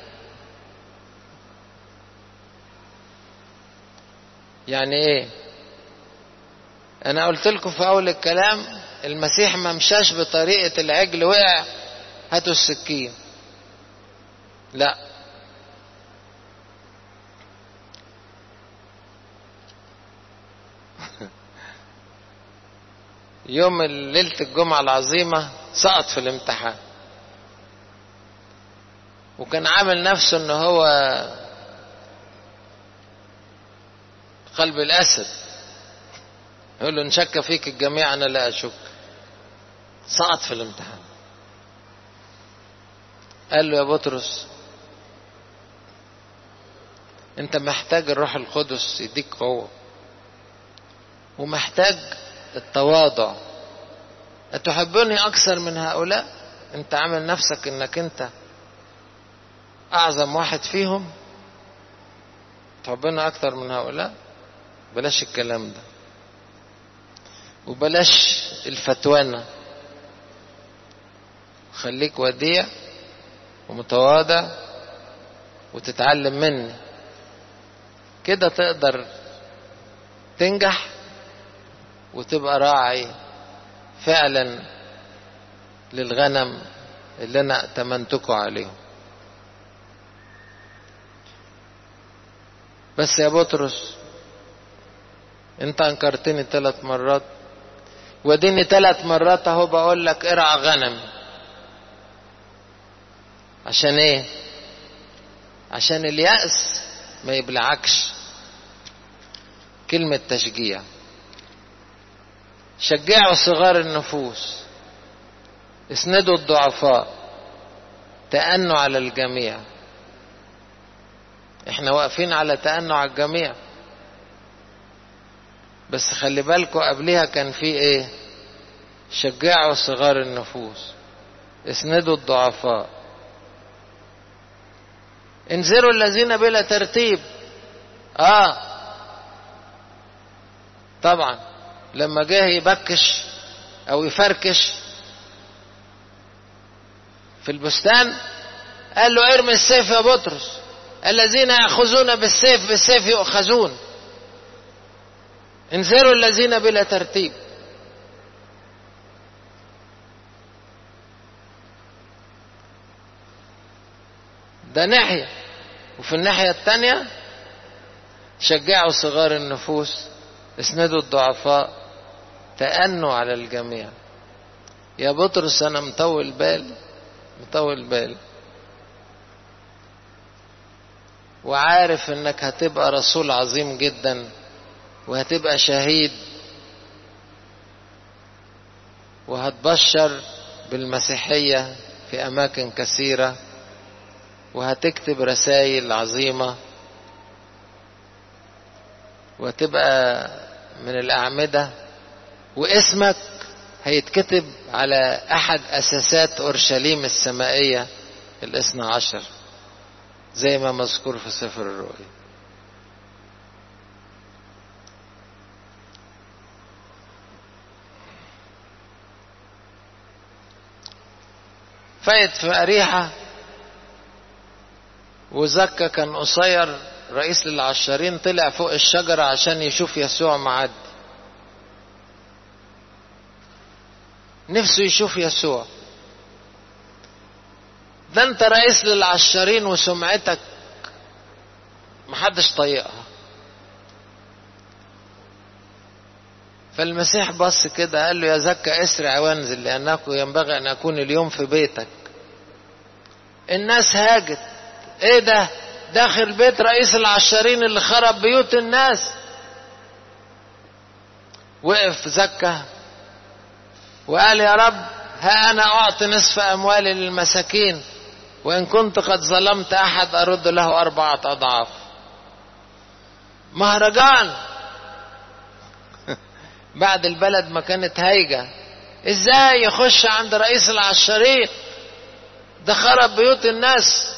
يعني ايه؟ انا قلت لكم في اول الكلام المسيح ما مشاش بطريقة العجل وقع هاتوا السكين، لا. يوم ليلة الجمعة العظيمة سقط في الامتحان، وكان عامل نفسه انه هو قلب الاسد، يقول له ان شك فيك الجميع انا لا اشك. سقط في الامتحان. قال له يا بطرس انت محتاج الروح القدس يديك قوة، ومحتاج التواضع. أتحبني أكثر من هؤلاء؟ انت عامل نفسك انك انت اعظم واحد فيهم. تحبني أكثر من هؤلاء؟ بلاش الكلام ده، وبلاش الفتوانة. خليك وديع ومتواضع وتتعلم مني. كده تقدر تنجح وتبقى راعي فعلا للغنم اللي انا ائتمنتكم عليهم. بس يا بطرس انت انكرتني ثلاث مرات، وديني ثلاث مرات اهو بقول لك ارعى غنم. عشان ايه؟ عشان اليأس ما يبلعكش. كلمة تشجيع، شجعوا صغار النفوس، اسندوا الضعفاء، تأنوا على الجميع. احنا واقفين على تأنوا على الجميع، بس خلي بالكوا قبلها كان في ايه؟ شجعوا صغار النفوس، اسندوا الضعفاء، انذروا الذين بلا ترتيب. اه طبعا لما جه يبكش او يفركش في البستان قال له ارمي السيف يا بطرس، الذين يأخذون بالسيف بالسيف يؤخذون. انذروا الذين بلا ترتيب. ده ناحية، وفي الناحية التانية شجعوا صغار النفوس، اسندوا الضعفاء، تأنوا على الجميع. يا بطرس انا مطول بال مطول بال وعارف انك هتبقى رسول عظيم جدا، وهتبقى شهيد، وهتبشر بالمسيحية في اماكن كثيرة، وهتكتب رسائل عظيمة، وتبقى من الأعمدة، واسمك هيتكتب على أحد أساسات أورشليم السمائية الاثنى عشر زي ما مذكور في سفر الرؤيا. فايت في أريحة، وزكا كان قصير رئيس للعشارين، طلع فوق الشجرة عشان يشوف يسوع معدي. نفسه يشوف يسوع. ده انت رئيس للعشارين وسمعتك محدش طايقها. فالمسيح بص كده قال له يا زكا اسرع وانزل، لأنه ينبغي أن أكون اليوم في بيتك. الناس هاجت، ايه ده؟ داخل بيت رئيس العشارين اللي خرب بيوت الناس. وقف زكا وقال يا رب ها أنا أعطي نصف أموالي للمساكين، وإن كنت قد ظلمت أحد أرد له أربعة أضعاف. مهرجان بعد البلد ما كانت هايجة، ازاي يخش عند رئيس العشارين؟ ده خرب بيوت الناس.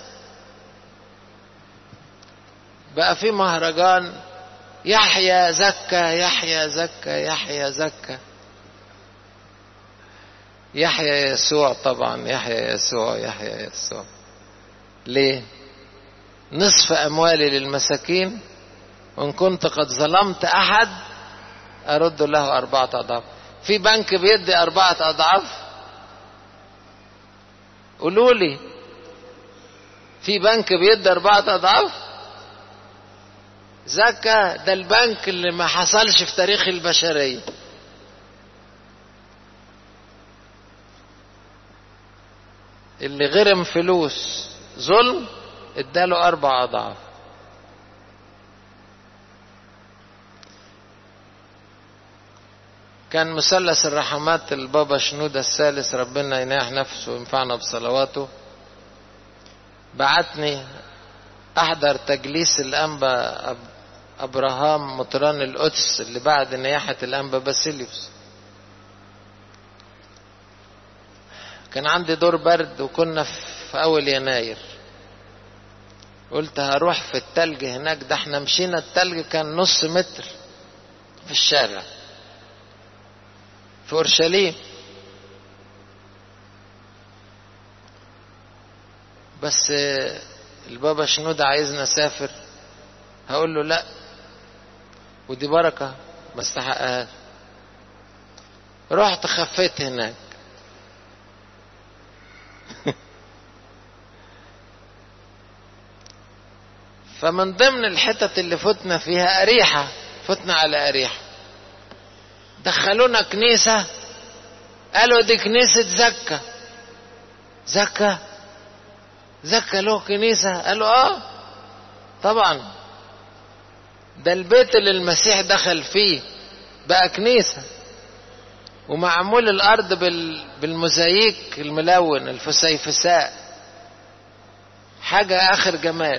بقى في مهرجان يحيى زكا يحيى زكا يحيى زكا. يحيى يسوع طبعا، يحيى يسوع يحيى يسوع. ليه؟ نصف أموالي للمساكين، وإن كنت قد ظلمت أحد أرد له أربعة أضعاف. في بنك بيدي أربعة أضعاف؟ قولوا لي، في بنك بيدي أربعة أضعاف؟ زكا ده البنك اللي ما حصلش في تاريخ البشرية. اللي غرم فلوس ظلم اداله أربع أضعاف. كان مثلث الرحمات البابا شنودة الثالث ربنا يناح نفسه وينفعنا بصلواته، بعتني أحضر تجليس الأنبا أبراهام مطران القدس اللي بعد نياحة الأنبا باسيليوس. كان عندي دور برد وكنا في أول يناير. قلت هروح في التلج هناك، ده احنا مشينا التلج كان نص متر في الشارع في أورشليم. بس البابا شنودة عايزنا نسافر هقول له لا، ودي بركة ما استحقهاش. رحت خفيت هناك. فمن ضمن الحتت اللي فتنا فيها أريحة، فتنا على أريحة، دخلونا كنيسة، قالوا دي كنيسة زكا. زكا زكا له كنيسة؟ قالوا اه طبعا، ده البيت اللي المسيح دخل فيه بقى كنيسة، ومعمول الأرض بالموزايك الملون الفسيفساء، حاجة آخر جمال.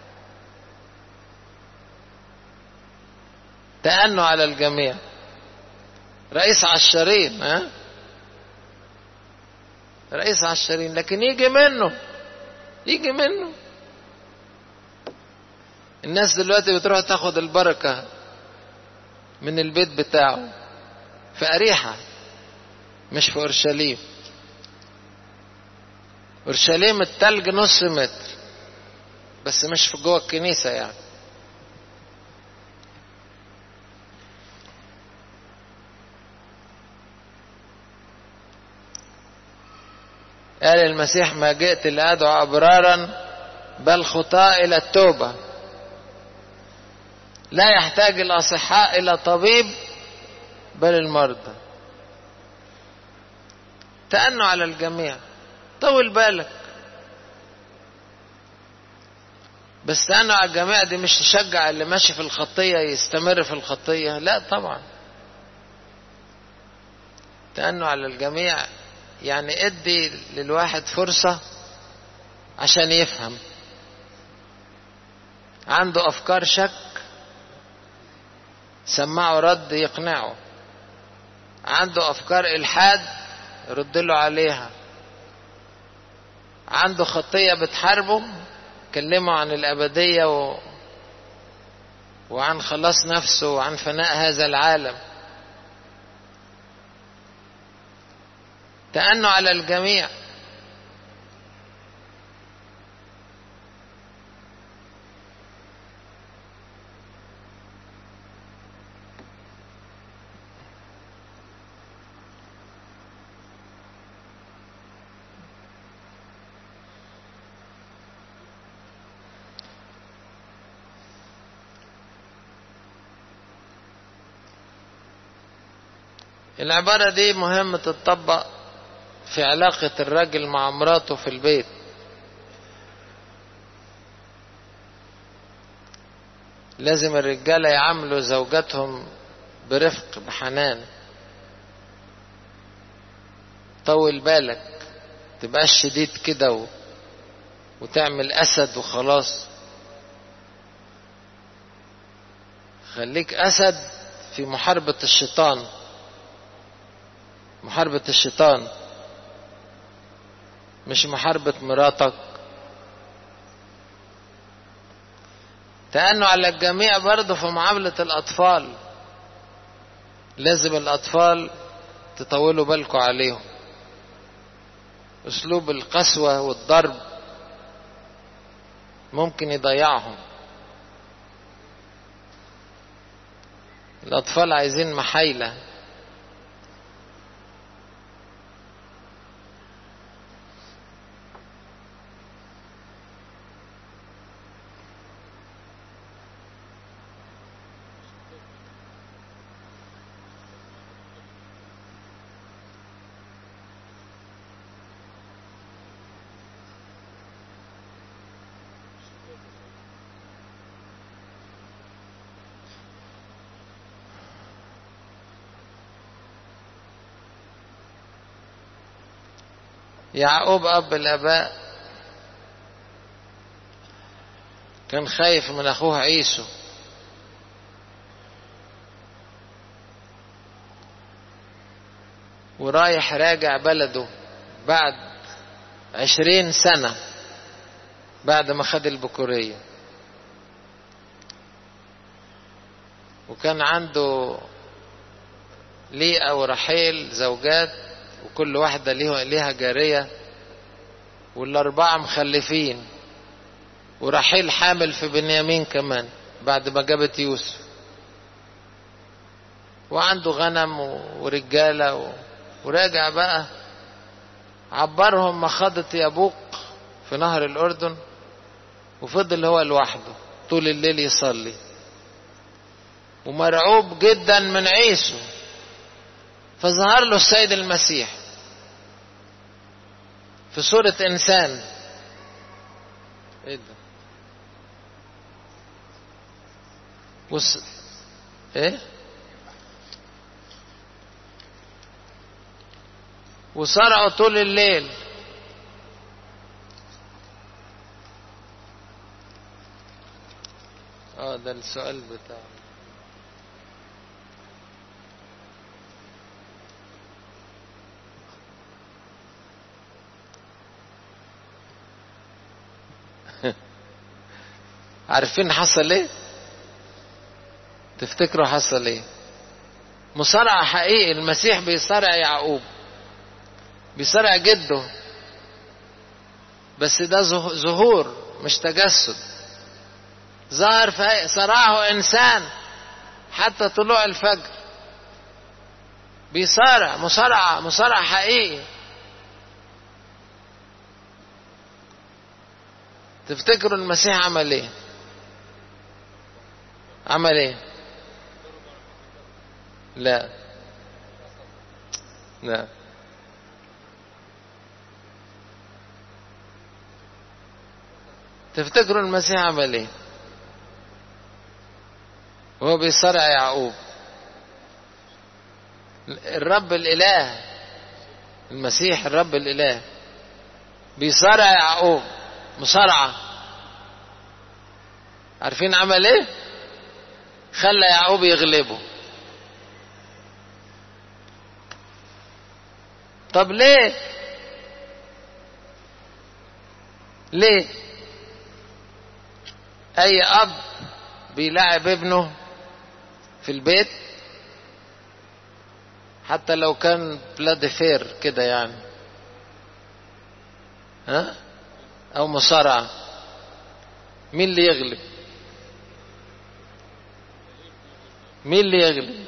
تأنوا على الجميع. رئيس عشرين، ها رئيس عشرين، لكن يجي منه يجي منه. الناس دلوقتي بتروح تاخد البركة من البيت بتاعه في أريحة، مش في أورشليم. أورشليم التلج نص متر بس، مش في جوه الكنيسة يعني. قال المسيح ما جئت لأدعو أبرارا بل خطاة إلى التوبة. لا يحتاج الأصحاء إلى طبيب بل المرضى. تأنوا على الجميع، طول بالك. بس تأنوا على الجميع دي مش تشجع اللي ماشي في الخطية يستمر في الخطية، لا طبعا. تأنوا على الجميع يعني ادي للواحد فرصة عشان يفهم. عنده أفكار شك، سمعه رد يقنعه. عنده أفكار إلحاد، رد له عليها. عنده خطية بتحاربه، كلمه عن الأبدية و... وعن خلاص نفسه وعن فناء هذا العالم. تأنوا على الجميع. العبارة دي مهمة تطبق في علاقة الرجل مع مراته في البيت. لازم الرجالة يعاملوا زوجاتهم برفق بحنان. طول بالك، تبقاش شديد كده و... وتعمل أسد وخلاص. خليك أسد في محاربة الشيطان. محاربة الشيطان مش محاربة مراتك. تأنوا على الجميع برضه في معاملة الأطفال. لازم الأطفال تطولوا بالكم عليهم. أسلوب القسوة والضرب ممكن يضيعهم. الأطفال عايزين محايلة. يعقوب أب الآباء كان خايف من أخوه عيسو، ورايح راجع بلده بعد عشرين سنة بعد ما خد البكورية. وكان عنده ليئة ورحيل زوجات، وكل واحدة ليها جارية، والأربعة مخلفين، ورحيل حامل في بنيامين كمان. بعد ما جابت يوسف، وعنده غنم ورجالة وراجع بقى، عبرهم مخاضة يبوق في نهر الأردن، وفضل هو لوحده طول الليل يصلي، ومرعوب جدا من عيسو. فظهر له السيد المسيح في صورة إنسان. ايه ده؟ وص... ايه وصرعوا طول الليل. اه ده السؤال بتاعه. عارفين حصل ايه؟ تفتكروا حصل ايه؟ مصارعة حقيقي. المسيح بيصارع يعقوب، بيصارع جده، بس ده ظهور مش تجسد. ظهر في صرعه انسان حتى طلوع الفجر، بيصارع مصارعة مصارعة حقيقي. تفتكروا المسيح عمل ايه؟ عمل ايه؟ لا لا تفتكروا المسيح عمل ايه وهو بيصارع يعقوب؟ الرب الاله، المسيح الرب الاله بيصارع يعقوب مصارعة. عارفين عمل ايه؟ خلى يعقوب يغلبه. طب ليه؟ ليه اي اب بيلاعب ابنه في البيت حتى لو كان بلاد فير كده يعني، ها، او مصارعة، مين اللي يغلب؟ مين اللي يغلب؟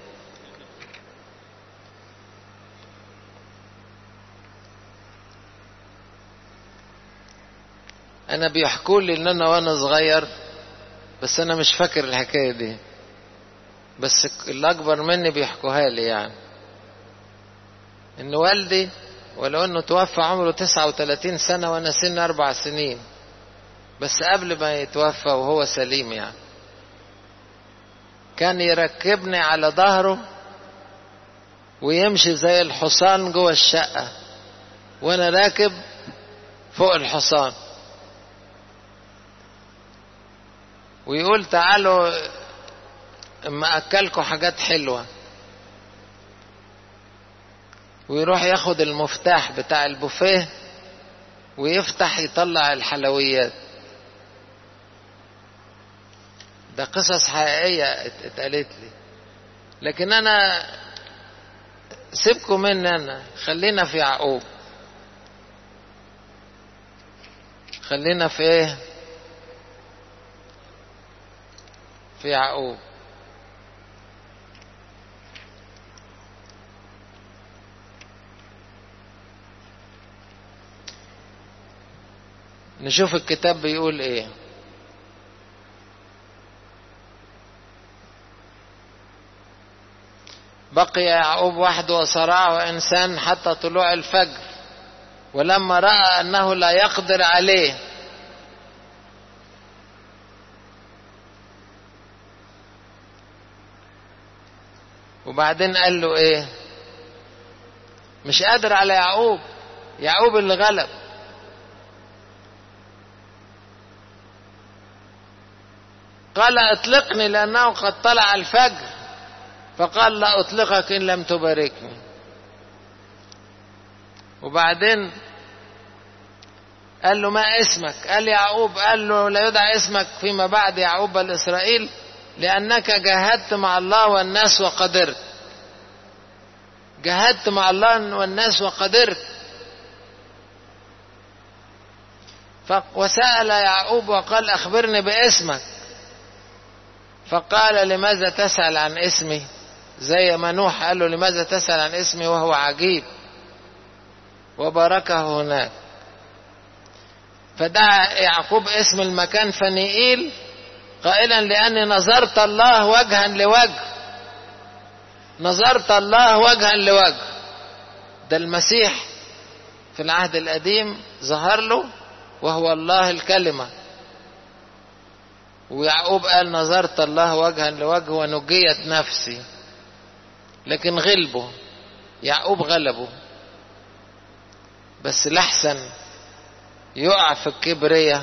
انا بيحكوا لي ان انا وانا صغير، بس انا مش فاكر الحكاية دي، بس اللي اكبر مني بيحكوها لي يعني، ان والدي ولو انه توفى عمره تسعة وثلاثين سنة وانا سن اربع سنين، بس قبل ما يتوفى وهو سليم يعني، كان يركبني على ظهره ويمشي زي الحصان جوه الشقة وانا راكب فوق الحصان، ويقول تعالوا اما اكلكوا حاجات حلوة، ويروح ياخد المفتاح بتاع البوفيه ويفتح يطلع الحلويات. ده قصص حقيقية اتقالت لي، لكن انا سيبكم مني، انا خلينا في يعقوب، خلينا في ايه؟ في يعقوب. نشوف الكتاب بيقول ايه. بقي يعقوب وحده وصرعه انسان حتى طلوع الفجر، ولما رأى انه لا يقدر عليه وبعدين قال له ايه؟ مش قادر على يعقوب، يعقوب اللي غلب. قال اطلقني لانه قد طلع الفجر، فقال لا اطلقك ان لم تباركني. وبعدين قال له ما اسمك؟ قال يعقوب. قال له لا يدعى اسمك فيما بعد يعقوب بل اسرائيل، لانك جاهدت مع الله والناس وقدرت. جاهدت مع الله والناس وقدرت. وسأل يعقوب وقال اخبرني باسمك. فقال لماذا تسأل عن اسمي؟ زي ما نوح قال له لماذا تسأل عن اسمي وهو عجيب، وباركه هناك. فدعا يعقوب اسم المكان فنيئيل قائلا لأني نظرت الله وجها لوجه. نظرت الله وجها لوجه، ده المسيح في العهد القديم ظهر له وهو الله الكلمة، ويعقوب قال نظرت الله وجها لوجه ونجيت نفسي. لكن غلبه، يعقوب غلبه، بس لحسن يقع في الكبرية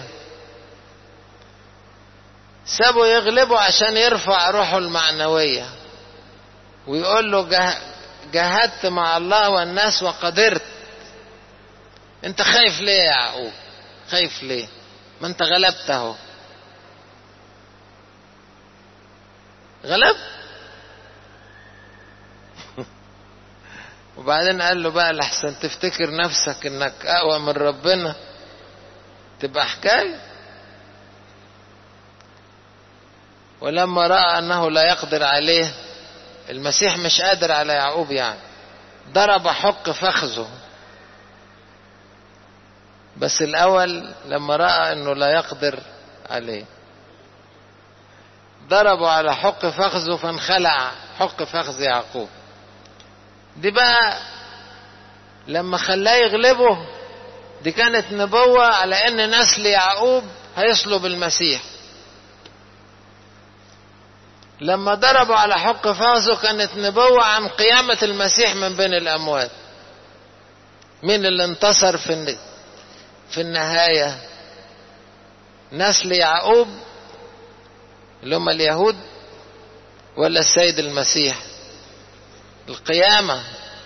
سابه يغلبه عشان يرفع روحه المعنوية ويقول له جاهدت مع الله والناس وقدرت. انت خايف ليه يا يعقوب؟ خايف ليه؟ ما انت غلبته. غلب. وبعدين قال له بقى لحسن تفتكر نفسك انك اقوى من ربنا تبقى حكاية. ولما رأى انه لا يقدر عليه، المسيح مش قادر على يعقوب يعني، ضرب حق فخذه. بس الاول لما رأى انه لا يقدر عليه ضربوا على حق فخذه فانخلع حق فخذ يعقوب. دي بقى لما خلاه يغلبه، دي كانت نبوة على ان نسل يعقوب هيصلب المسيح. لما ضربوا على حق فخذه كانت نبوة عن قيامة المسيح من بين الأموات. مين اللي انتصر في في النهاية؟ نسل يعقوب اللي هم اليهود ولا السيد المسيح؟ القيامة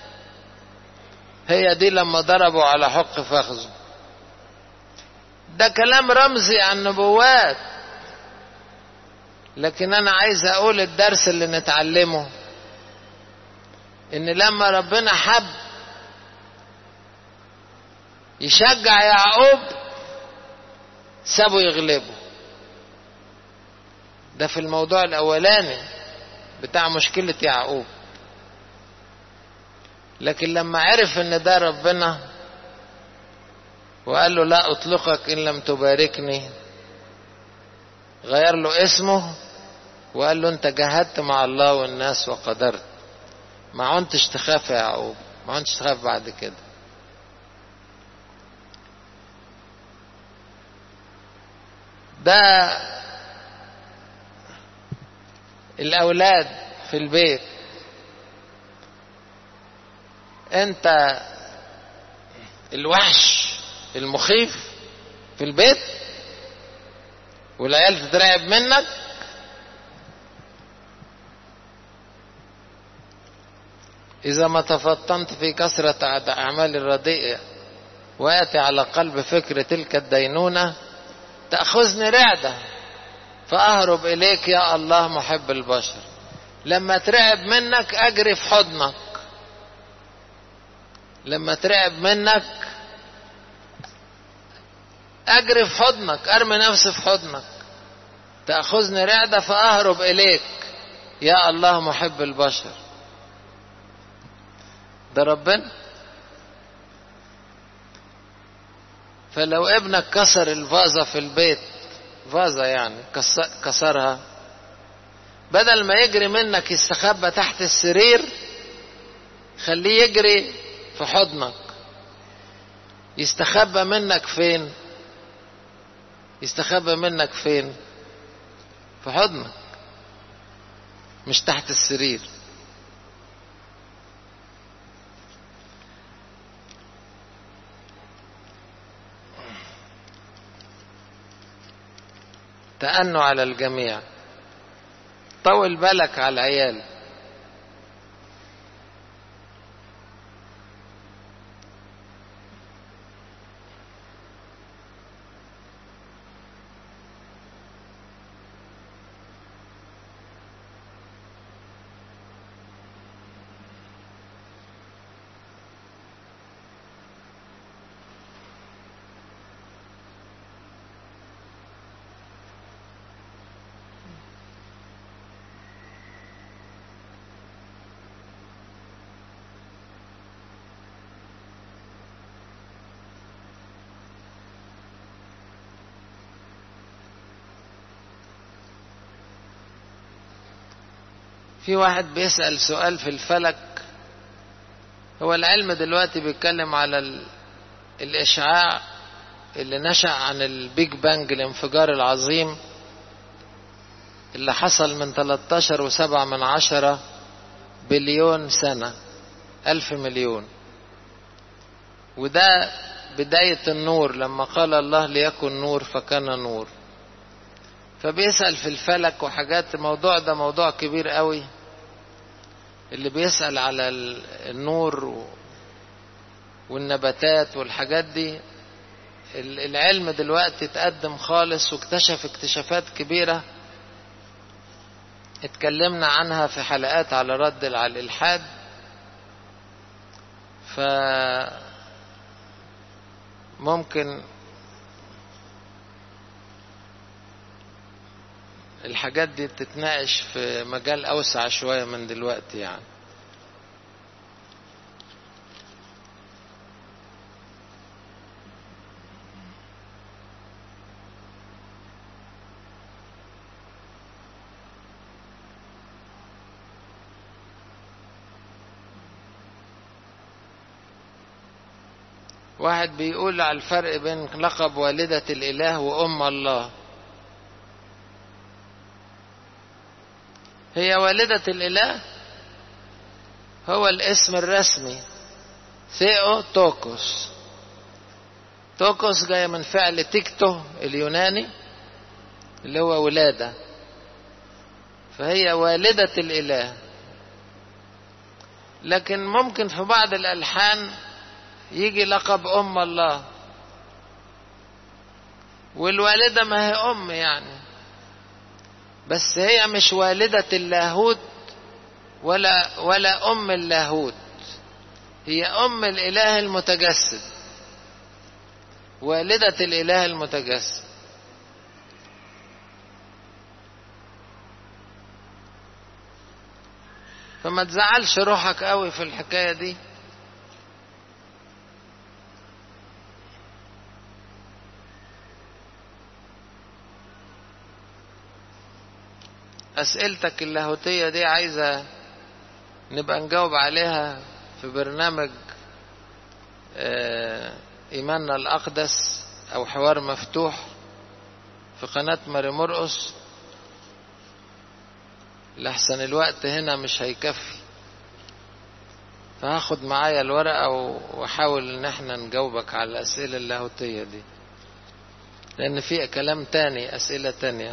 هي دي لما ضربوا على حق فخذه. ده كلام رمزي عن نبوات، لكن أنا عايز أقول الدرس اللي نتعلمه إن لما ربنا حب يشجع يعقوب سابه يغلبه. ده في الموضوع الأولاني بتاع مشكلة يعقوب. لكن لما عرف إن ده ربنا وقال له لا أطلقك إن لم تباركني، غير له اسمه وقال له أنت جاهدت مع الله والناس وقدرت. ما عنتش تخاف يا يعقوب، ما عنتش تخاف بعد كده. ده الأولاد في البيت، أنت الوحش المخيف في البيت والعيال تترعب منك. إذا ما تفطنت في كثرة أعمال الرديئة ويأتي على قلب فكر تلك الدينونة، تأخذني رعدة فأهرب إليك يا الله محب البشر. لما ترعب منك أجري في حضنك، لما ترعب منك أجري في حضنك، أرمي نفسي في حضنك. تأخذني رعدة فأهرب إليك يا الله محب البشر. ده ربنا. فلو ابنك كسر الفازة في البيت، فازة يعني كسرها، بدل ما يجري منك يستخبى تحت السرير، خليه يجري في حضنك. يستخبى منك فين؟ يستخبى منك فين؟ في حضنك، مش تحت السرير. تأنوا على الجميع، طول بالك على العيال. في واحد بيسأل سؤال في الفلك. هو العلم دلوقتي بيتكلم على الإشعاع اللي نشأ عن البيج بانج، الانفجار العظيم اللي حصل من ثلاثة عشر وسبعة من عشرة بليون سنة، ألف مليون. وده بداية النور، لما قال الله ليكن نور فكان نور. فبيسأل في الفلك وحاجات. الموضوع ده موضوع كبير قوي، اللي بيسأل على النور والنباتات والحاجات دي. العلم دلوقتي اتقدم خالص واكتشف اكتشافات كبيرة اتكلمنا عنها في حلقات على رد على الإلحاد. فممكن الحاجات دي تتناقش في مجال أوسع شوية من دلوقتي يعني. واحد بيقول على الفرق بين لقب والدة الإله وأم الله. هي والدة الإله هو الاسم الرسمي، ثيو توكوس. توكوس جاي من فعل تيكتو اليوناني اللي هو ولادة، فهي والدة الإله. لكن ممكن في بعض الألحان يجي لقب أم الله، والوالدة ما هي أم يعني، بس هي مش والدة اللاهوت ولا ولا أم اللاهوت، هي أم الإله المتجسد، والدة الإله المتجسد. فما تزعلش روحك قوي في الحكاية دي. أسئلتك اللاهوتية دي عايزة نبقى نجاوب عليها في برنامج إيماننا الأقدس أو حوار مفتوح في قناة ماري مرقس، لحسن الوقت هنا مش هيكفي. فهاخد معايا الورقة وحاول ان احنا نجاوبك على الأسئلة اللاهوتية دي، لأن في كلام تاني، أسئلة تانية.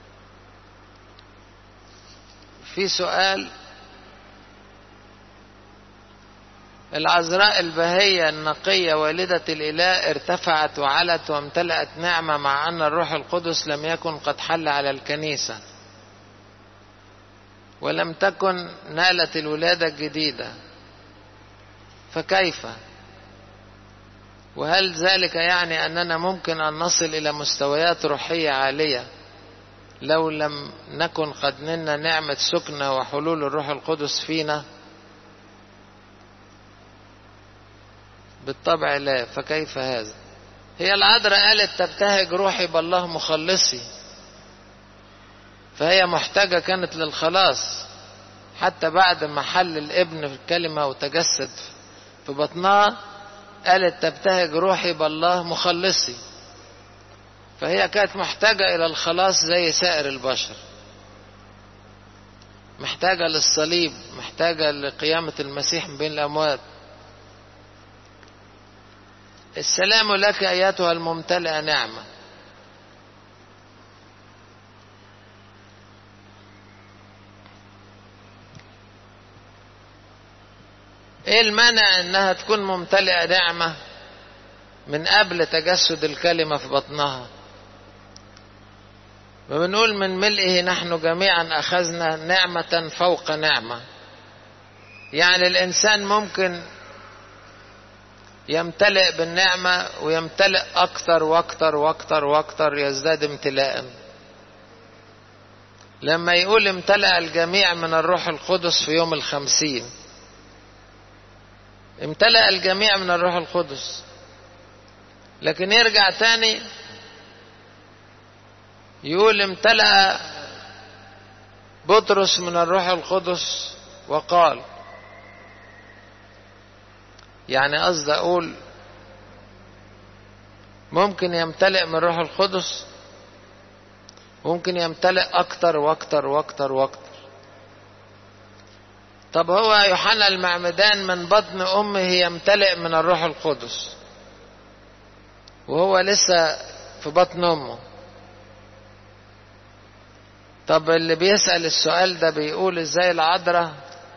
في سؤال: العذراء البهية النقية والدة الإله ارتفعت وعلت وامتلأت نعمة، مع أن الروح القدس لم يكن قد حل على الكنيسة، ولم تكن نالت الولادة الجديدة، فكيف؟ وهل ذلك يعني أننا ممكن أن نصل إلى مستويات روحية عالية لو لم نكن قد نلنا نعمة سكنة وحلول الروح القدس فينا؟ بالطبع لا. فكيف هذا؟ هي العذراء قالت تبتهج روحي بالله مخلصي، فهي محتاجة كانت للخلاص حتى بعد ما حل الابن في الكلمة وتجسد في بطنها. قالت تبتهج روحي بالله مخلصي، فهي كانت محتاجة إلى الخلاص زي سائر البشر، محتاجة للصليب، محتاجة لقيامة المسيح من بين الأموات. السلام لك أيتها الممتلئة نعمة. ايه المانع انها تكون ممتلئة نعمة من قبل تجسد الكلمة في بطنها؟ وبنقول من ملئه نحن جميعا أخذنا نعمة فوق نعمة. يعني الإنسان ممكن يمتلئ بالنعمة ويمتلئ أكثر وأكثر وأكثر وأكثر، يزداد امتلاء. لما يقول امتلأ الجميع من الروح القدس في يوم الخمسين، امتلأ الجميع من الروح القدس، لكن يرجع تاني يقول امتلأ بطرس من الروح القدس وقال. يعني قصد أقول ممكن يمتلئ من الروح القدس، ممكن يمتلئ أكتر وأكتر وأكتر وأكتر. طب هو يوحنا المعمدان من بطن أمه يمتلئ من الروح القدس وهو لسه في بطن أمه. طب اللي بيسأل السؤال ده بيقول ازاي العذراء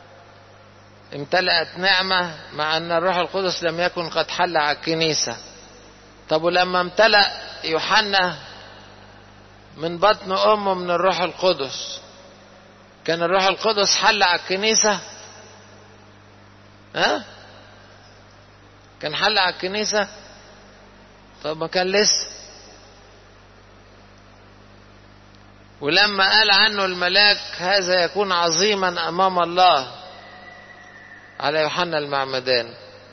امتلأت نعمة مع ان الروح القدس لم يكن قد حل على الكنيسة؟ طب ولما امتلأ يوحنا من بطن امه من الروح القدس كان الروح القدس حل على الكنيسة؟ ها؟ كان حل على الكنيسة؟ طب ما كان لسه. ولما قال عنه الملاك هذا يكون عظيما امام الله على يوحنا المعمدان،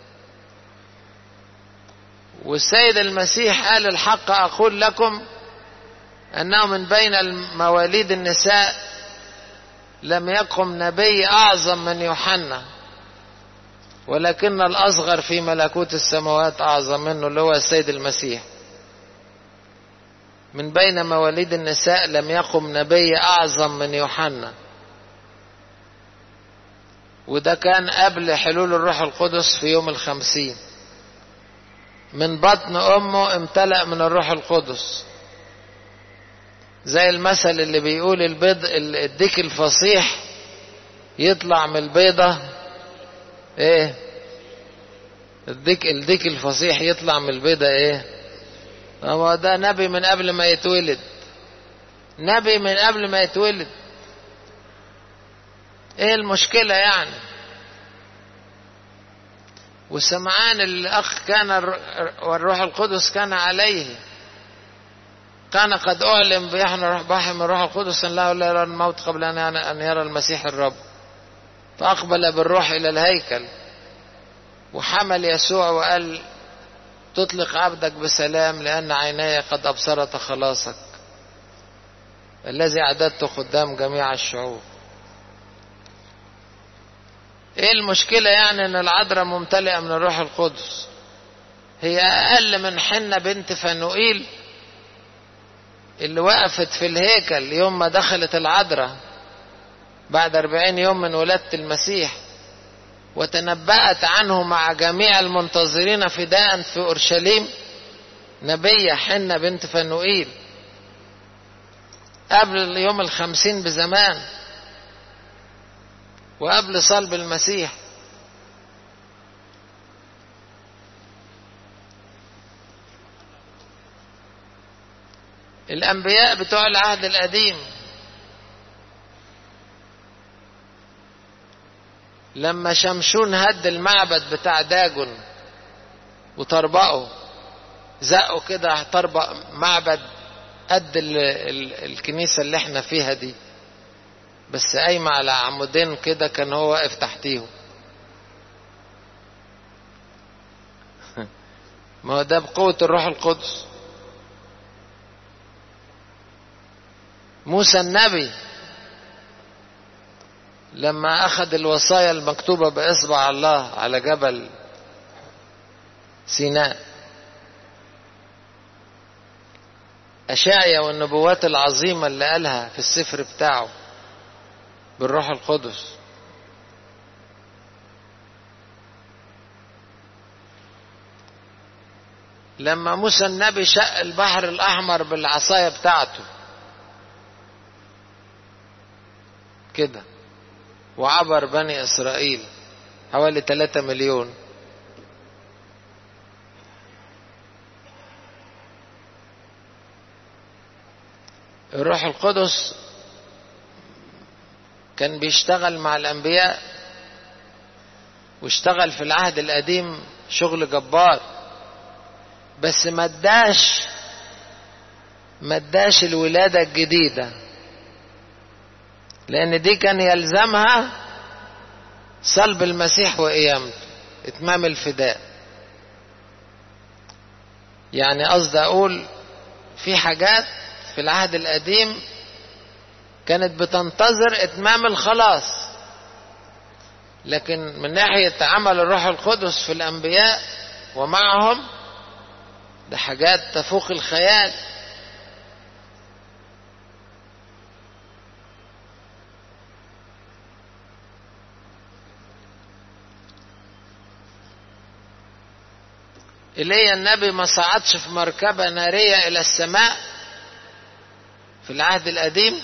والسيد المسيح قال الحق اقول لكم انه من بين مواليد النساء لم يقم نبي اعظم من يوحنا، ولكن الاصغر في ملكوت السماوات اعظم منه، اللي هو السيد المسيح. من بين مواليد النساء لم يقم نبي أعظم من يوحنا، وده كان قبل حلول الروح القدس في يوم الخمسين. من بطن أمه امتلأ من الروح القدس، زي المثل اللي بيقول البيض الديك الفصيح يطلع من البيضة ايه؟ الديك الديك الفصيح يطلع من البيضة ايه؟ هو ده نبي من قبل ما يتولد، نبي من قبل ما يتولد. ايه المشكلة يعني؟ وسمعان الأخ كان والروح القدس كان عليه، كان قد أعلم بحم الروح القدس أن لا يرى الموت قبل أن يرى المسيح الرب، فأقبل بالروح إلى الهيكل وحمل يسوع وقال تطلق عبدك بسلام لأن عيناي قد أبصرت خلاصك الذي أعددته قدام جميع الشعوب. ايه المشكلة يعني ان العذراء ممتلئة من الروح القدس؟ هي اقل من حنة بنت فنوئيل اللي وقفت في الهيكل يوم ما دخلت العذراء بعد أربعين يوم من ولادة المسيح وتنبأت عنه مع جميع المنتظرين فداء في أورشليم. نبية حنة بنت فنوئيل قبل يوم الخمسين بزمان وقبل صلب المسيح. الأنبياء بتوع العهد القديم لما شمشون هد المعبد بتاع داجون وطربقه، زقوا كده طربق معبد قد ال ال الكنيسة اللي احنا فيها دي، بس قايمة على عمودين كده، كان هو واقف تحتيهم. ما هو ده بقوة الروح القدس. موسى النبي لما أخذ الوصايا المكتوبة بإصبع الله على جبل سيناء، أشعيا والنبوات العظيمة اللي قالها في السفر بتاعه بالروح القدس. لما موسى النبي شق البحر الأحمر بالعصاية بتاعته كده وعبر بني إسرائيل حوالي ثلاثة مليون. الروح القدس كان بيشتغل مع الأنبياء واشتغل في العهد القديم شغل جبار، بس ما اداش ما اداش الولادة الجديدة، لأن دي كان يلزمها صلب المسيح وقيامته، إتمام الفداء. يعني قصد أقول في حاجات في العهد القديم كانت بتنتظر اتمام الخلاص. لكن من ناحية عمل الروح القدس في الأنبياء ومعهم، ده حاجات تفوق الخيال. إلي النبي ما صعدش في مركبة نارية إلى السماء في العهد القديم؟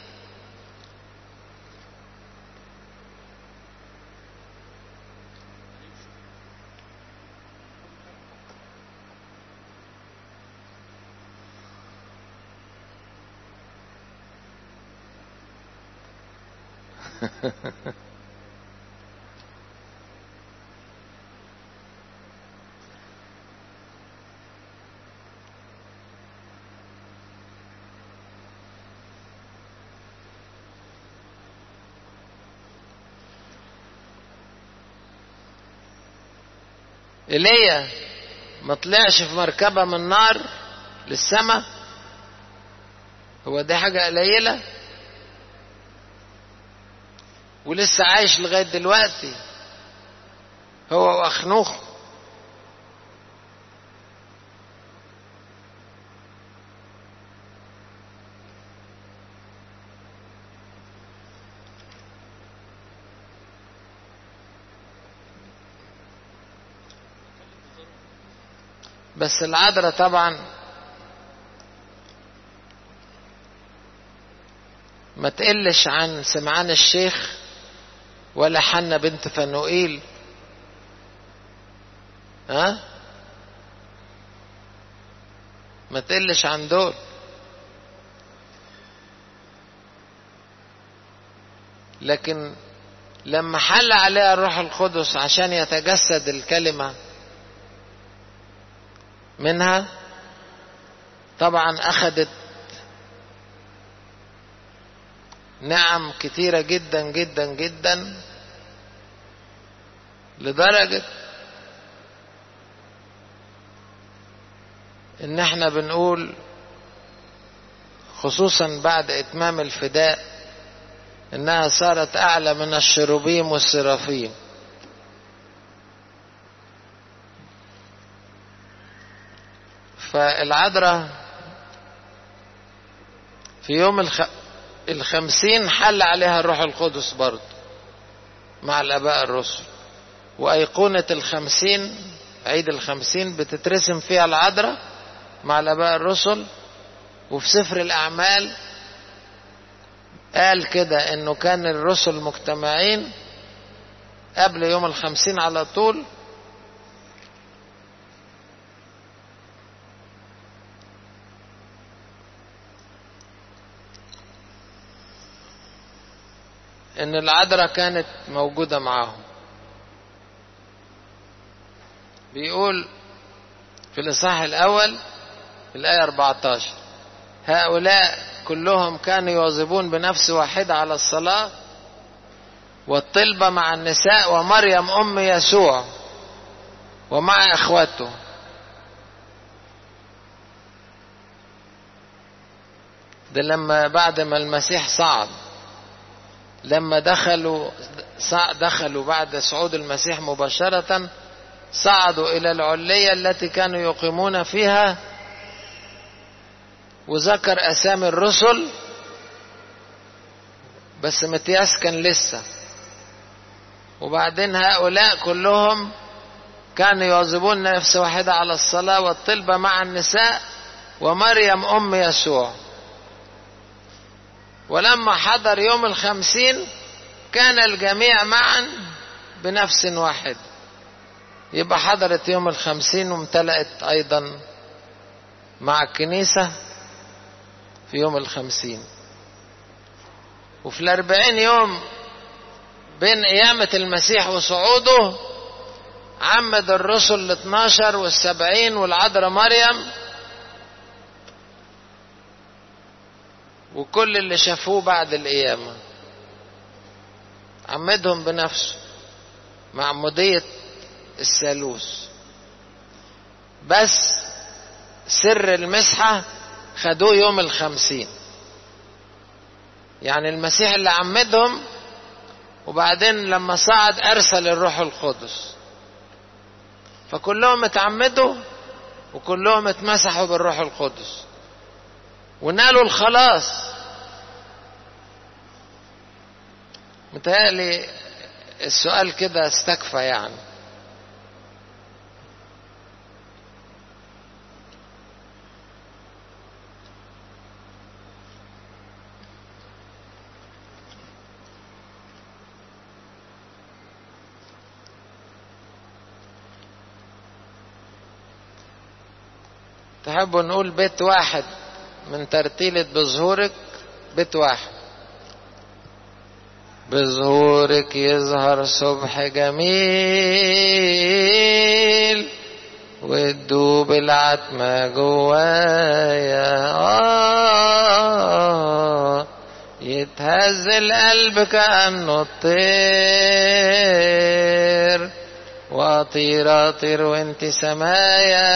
إيليا ما طلعش في مركبة من نار للسماء؟ هو دي حاجة قليلة؟ ولسه عايش لغاية دلوقتي هو وأخنوخ. بس العذراء طبعا ما تقلش عن سمعان الشيخ ولا حنة بنت فنوئيل. ها ما تقلش عن دول. لكن لما حل عليها الروح القدس عشان يتجسد الكلمة منها، طبعا أخذت نعم كتيرة جدا جدا جدا، لدرجة ان احنا بنقول خصوصا بعد اتمام الفداء انها صارت اعلى من الشروبيم والسرافيم. فالعذراء في يوم الخ... الخمسين حل عليها الروح القدس برضه مع الآباء الرسل. وأيقونة الخمسين، عيد الخمسين، بتترسم فيها العذراء مع الآباء الرسل. وفي سفر الأعمال قال كده إنه كان الرسل مجتمعين قبل يوم الخمسين على طول، ان العذراء كانت موجودة معاهم. بيقول في الإصحاح الأول في الآية أربعة عشر: هؤلاء كلهم كانوا يواظبون بنفس واحدة على الصلاة والطلبة مع النساء ومريم أم يسوع ومع إخوته. ده لما بعد ما المسيح صعد، لما دخلوا دخلوا بعد صعود المسيح مباشرة صعدوا إلى العلية التي كانوا يقيمون فيها، وذكر أسامي الرسل، بس متياس كان لسه. وبعدين هؤلاء كلهم كانوا يواظبون نفس واحدة على الصلاة والطلبة مع النساء ومريم أم يسوع. ولما حضر يوم الخمسين كان الجميع معا بنفس واحد. يبقى حضرت يوم الخمسين وامتلأت أيضا مع الكنيسة في يوم الخمسين. وفي الأربعين يوم بين قيامة المسيح وصعوده عمد الرسل الاثناشر والسبعين والعذراء مريم وكل اللي شافوه بعد القيامة، عمدهم بنفسه معمودية الثالوث. بس سر المسحة خدوه يوم الخمسين. يعني المسيح اللي عمدهم، وبعدين لما صعد أرسل الروح القدس، فكلهم اتعمدوا وكلهم اتمسحوا بالروح القدس ونالوا الخلاص. متهيألي السؤال كده استكفى يعني. تحبوا نقول بيت واحد من ترتيلة بظهورك؟ بيت واحد. بظهورك يظهر صبح جميل وتدوب العتمة جوايا، آه يتهز القلب كأنه الطير، وأطير أطير وانت سمايا.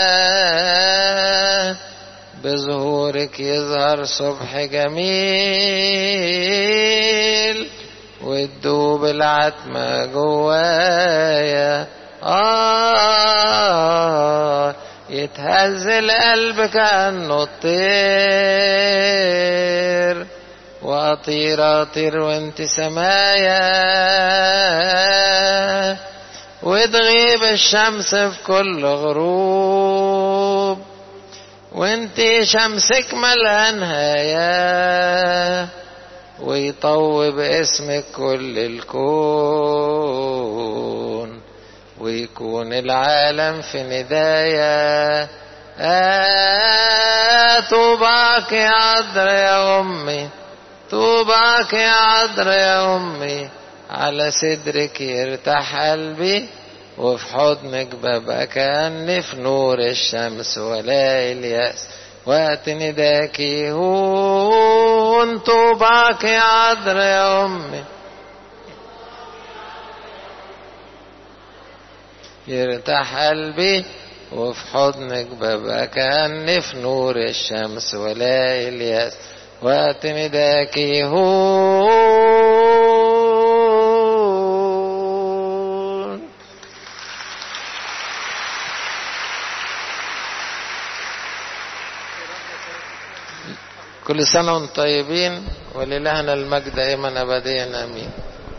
بظهورك يظهر صبح جميل وتدوب العتمة جوايا، آه يتهز القلب كأنه الطير، وأطير أطير وانت سمايا. وتغيب الشمس في كل غروب وانتي شمسك ملها نهاية، ويطوب اسمك كل الكون ويكون العالم في ندايا. آه طوباك يا عذر يا أمي، طوباك يا عذر يا أمي، على صدرك يرتاح قلبي وفي حضنك ببقى كأني في نور الشمس ولا اليأس وقت نداك يهون. طوباك يا عذر يا أمي، يرتاح قلبي وفي حضنك ببقى كأني في نور الشمس ولا اليأس وقت نداك يهون. كل سنة وانتم طيبين، ولإلهنا المجد دائما أبديا آمين.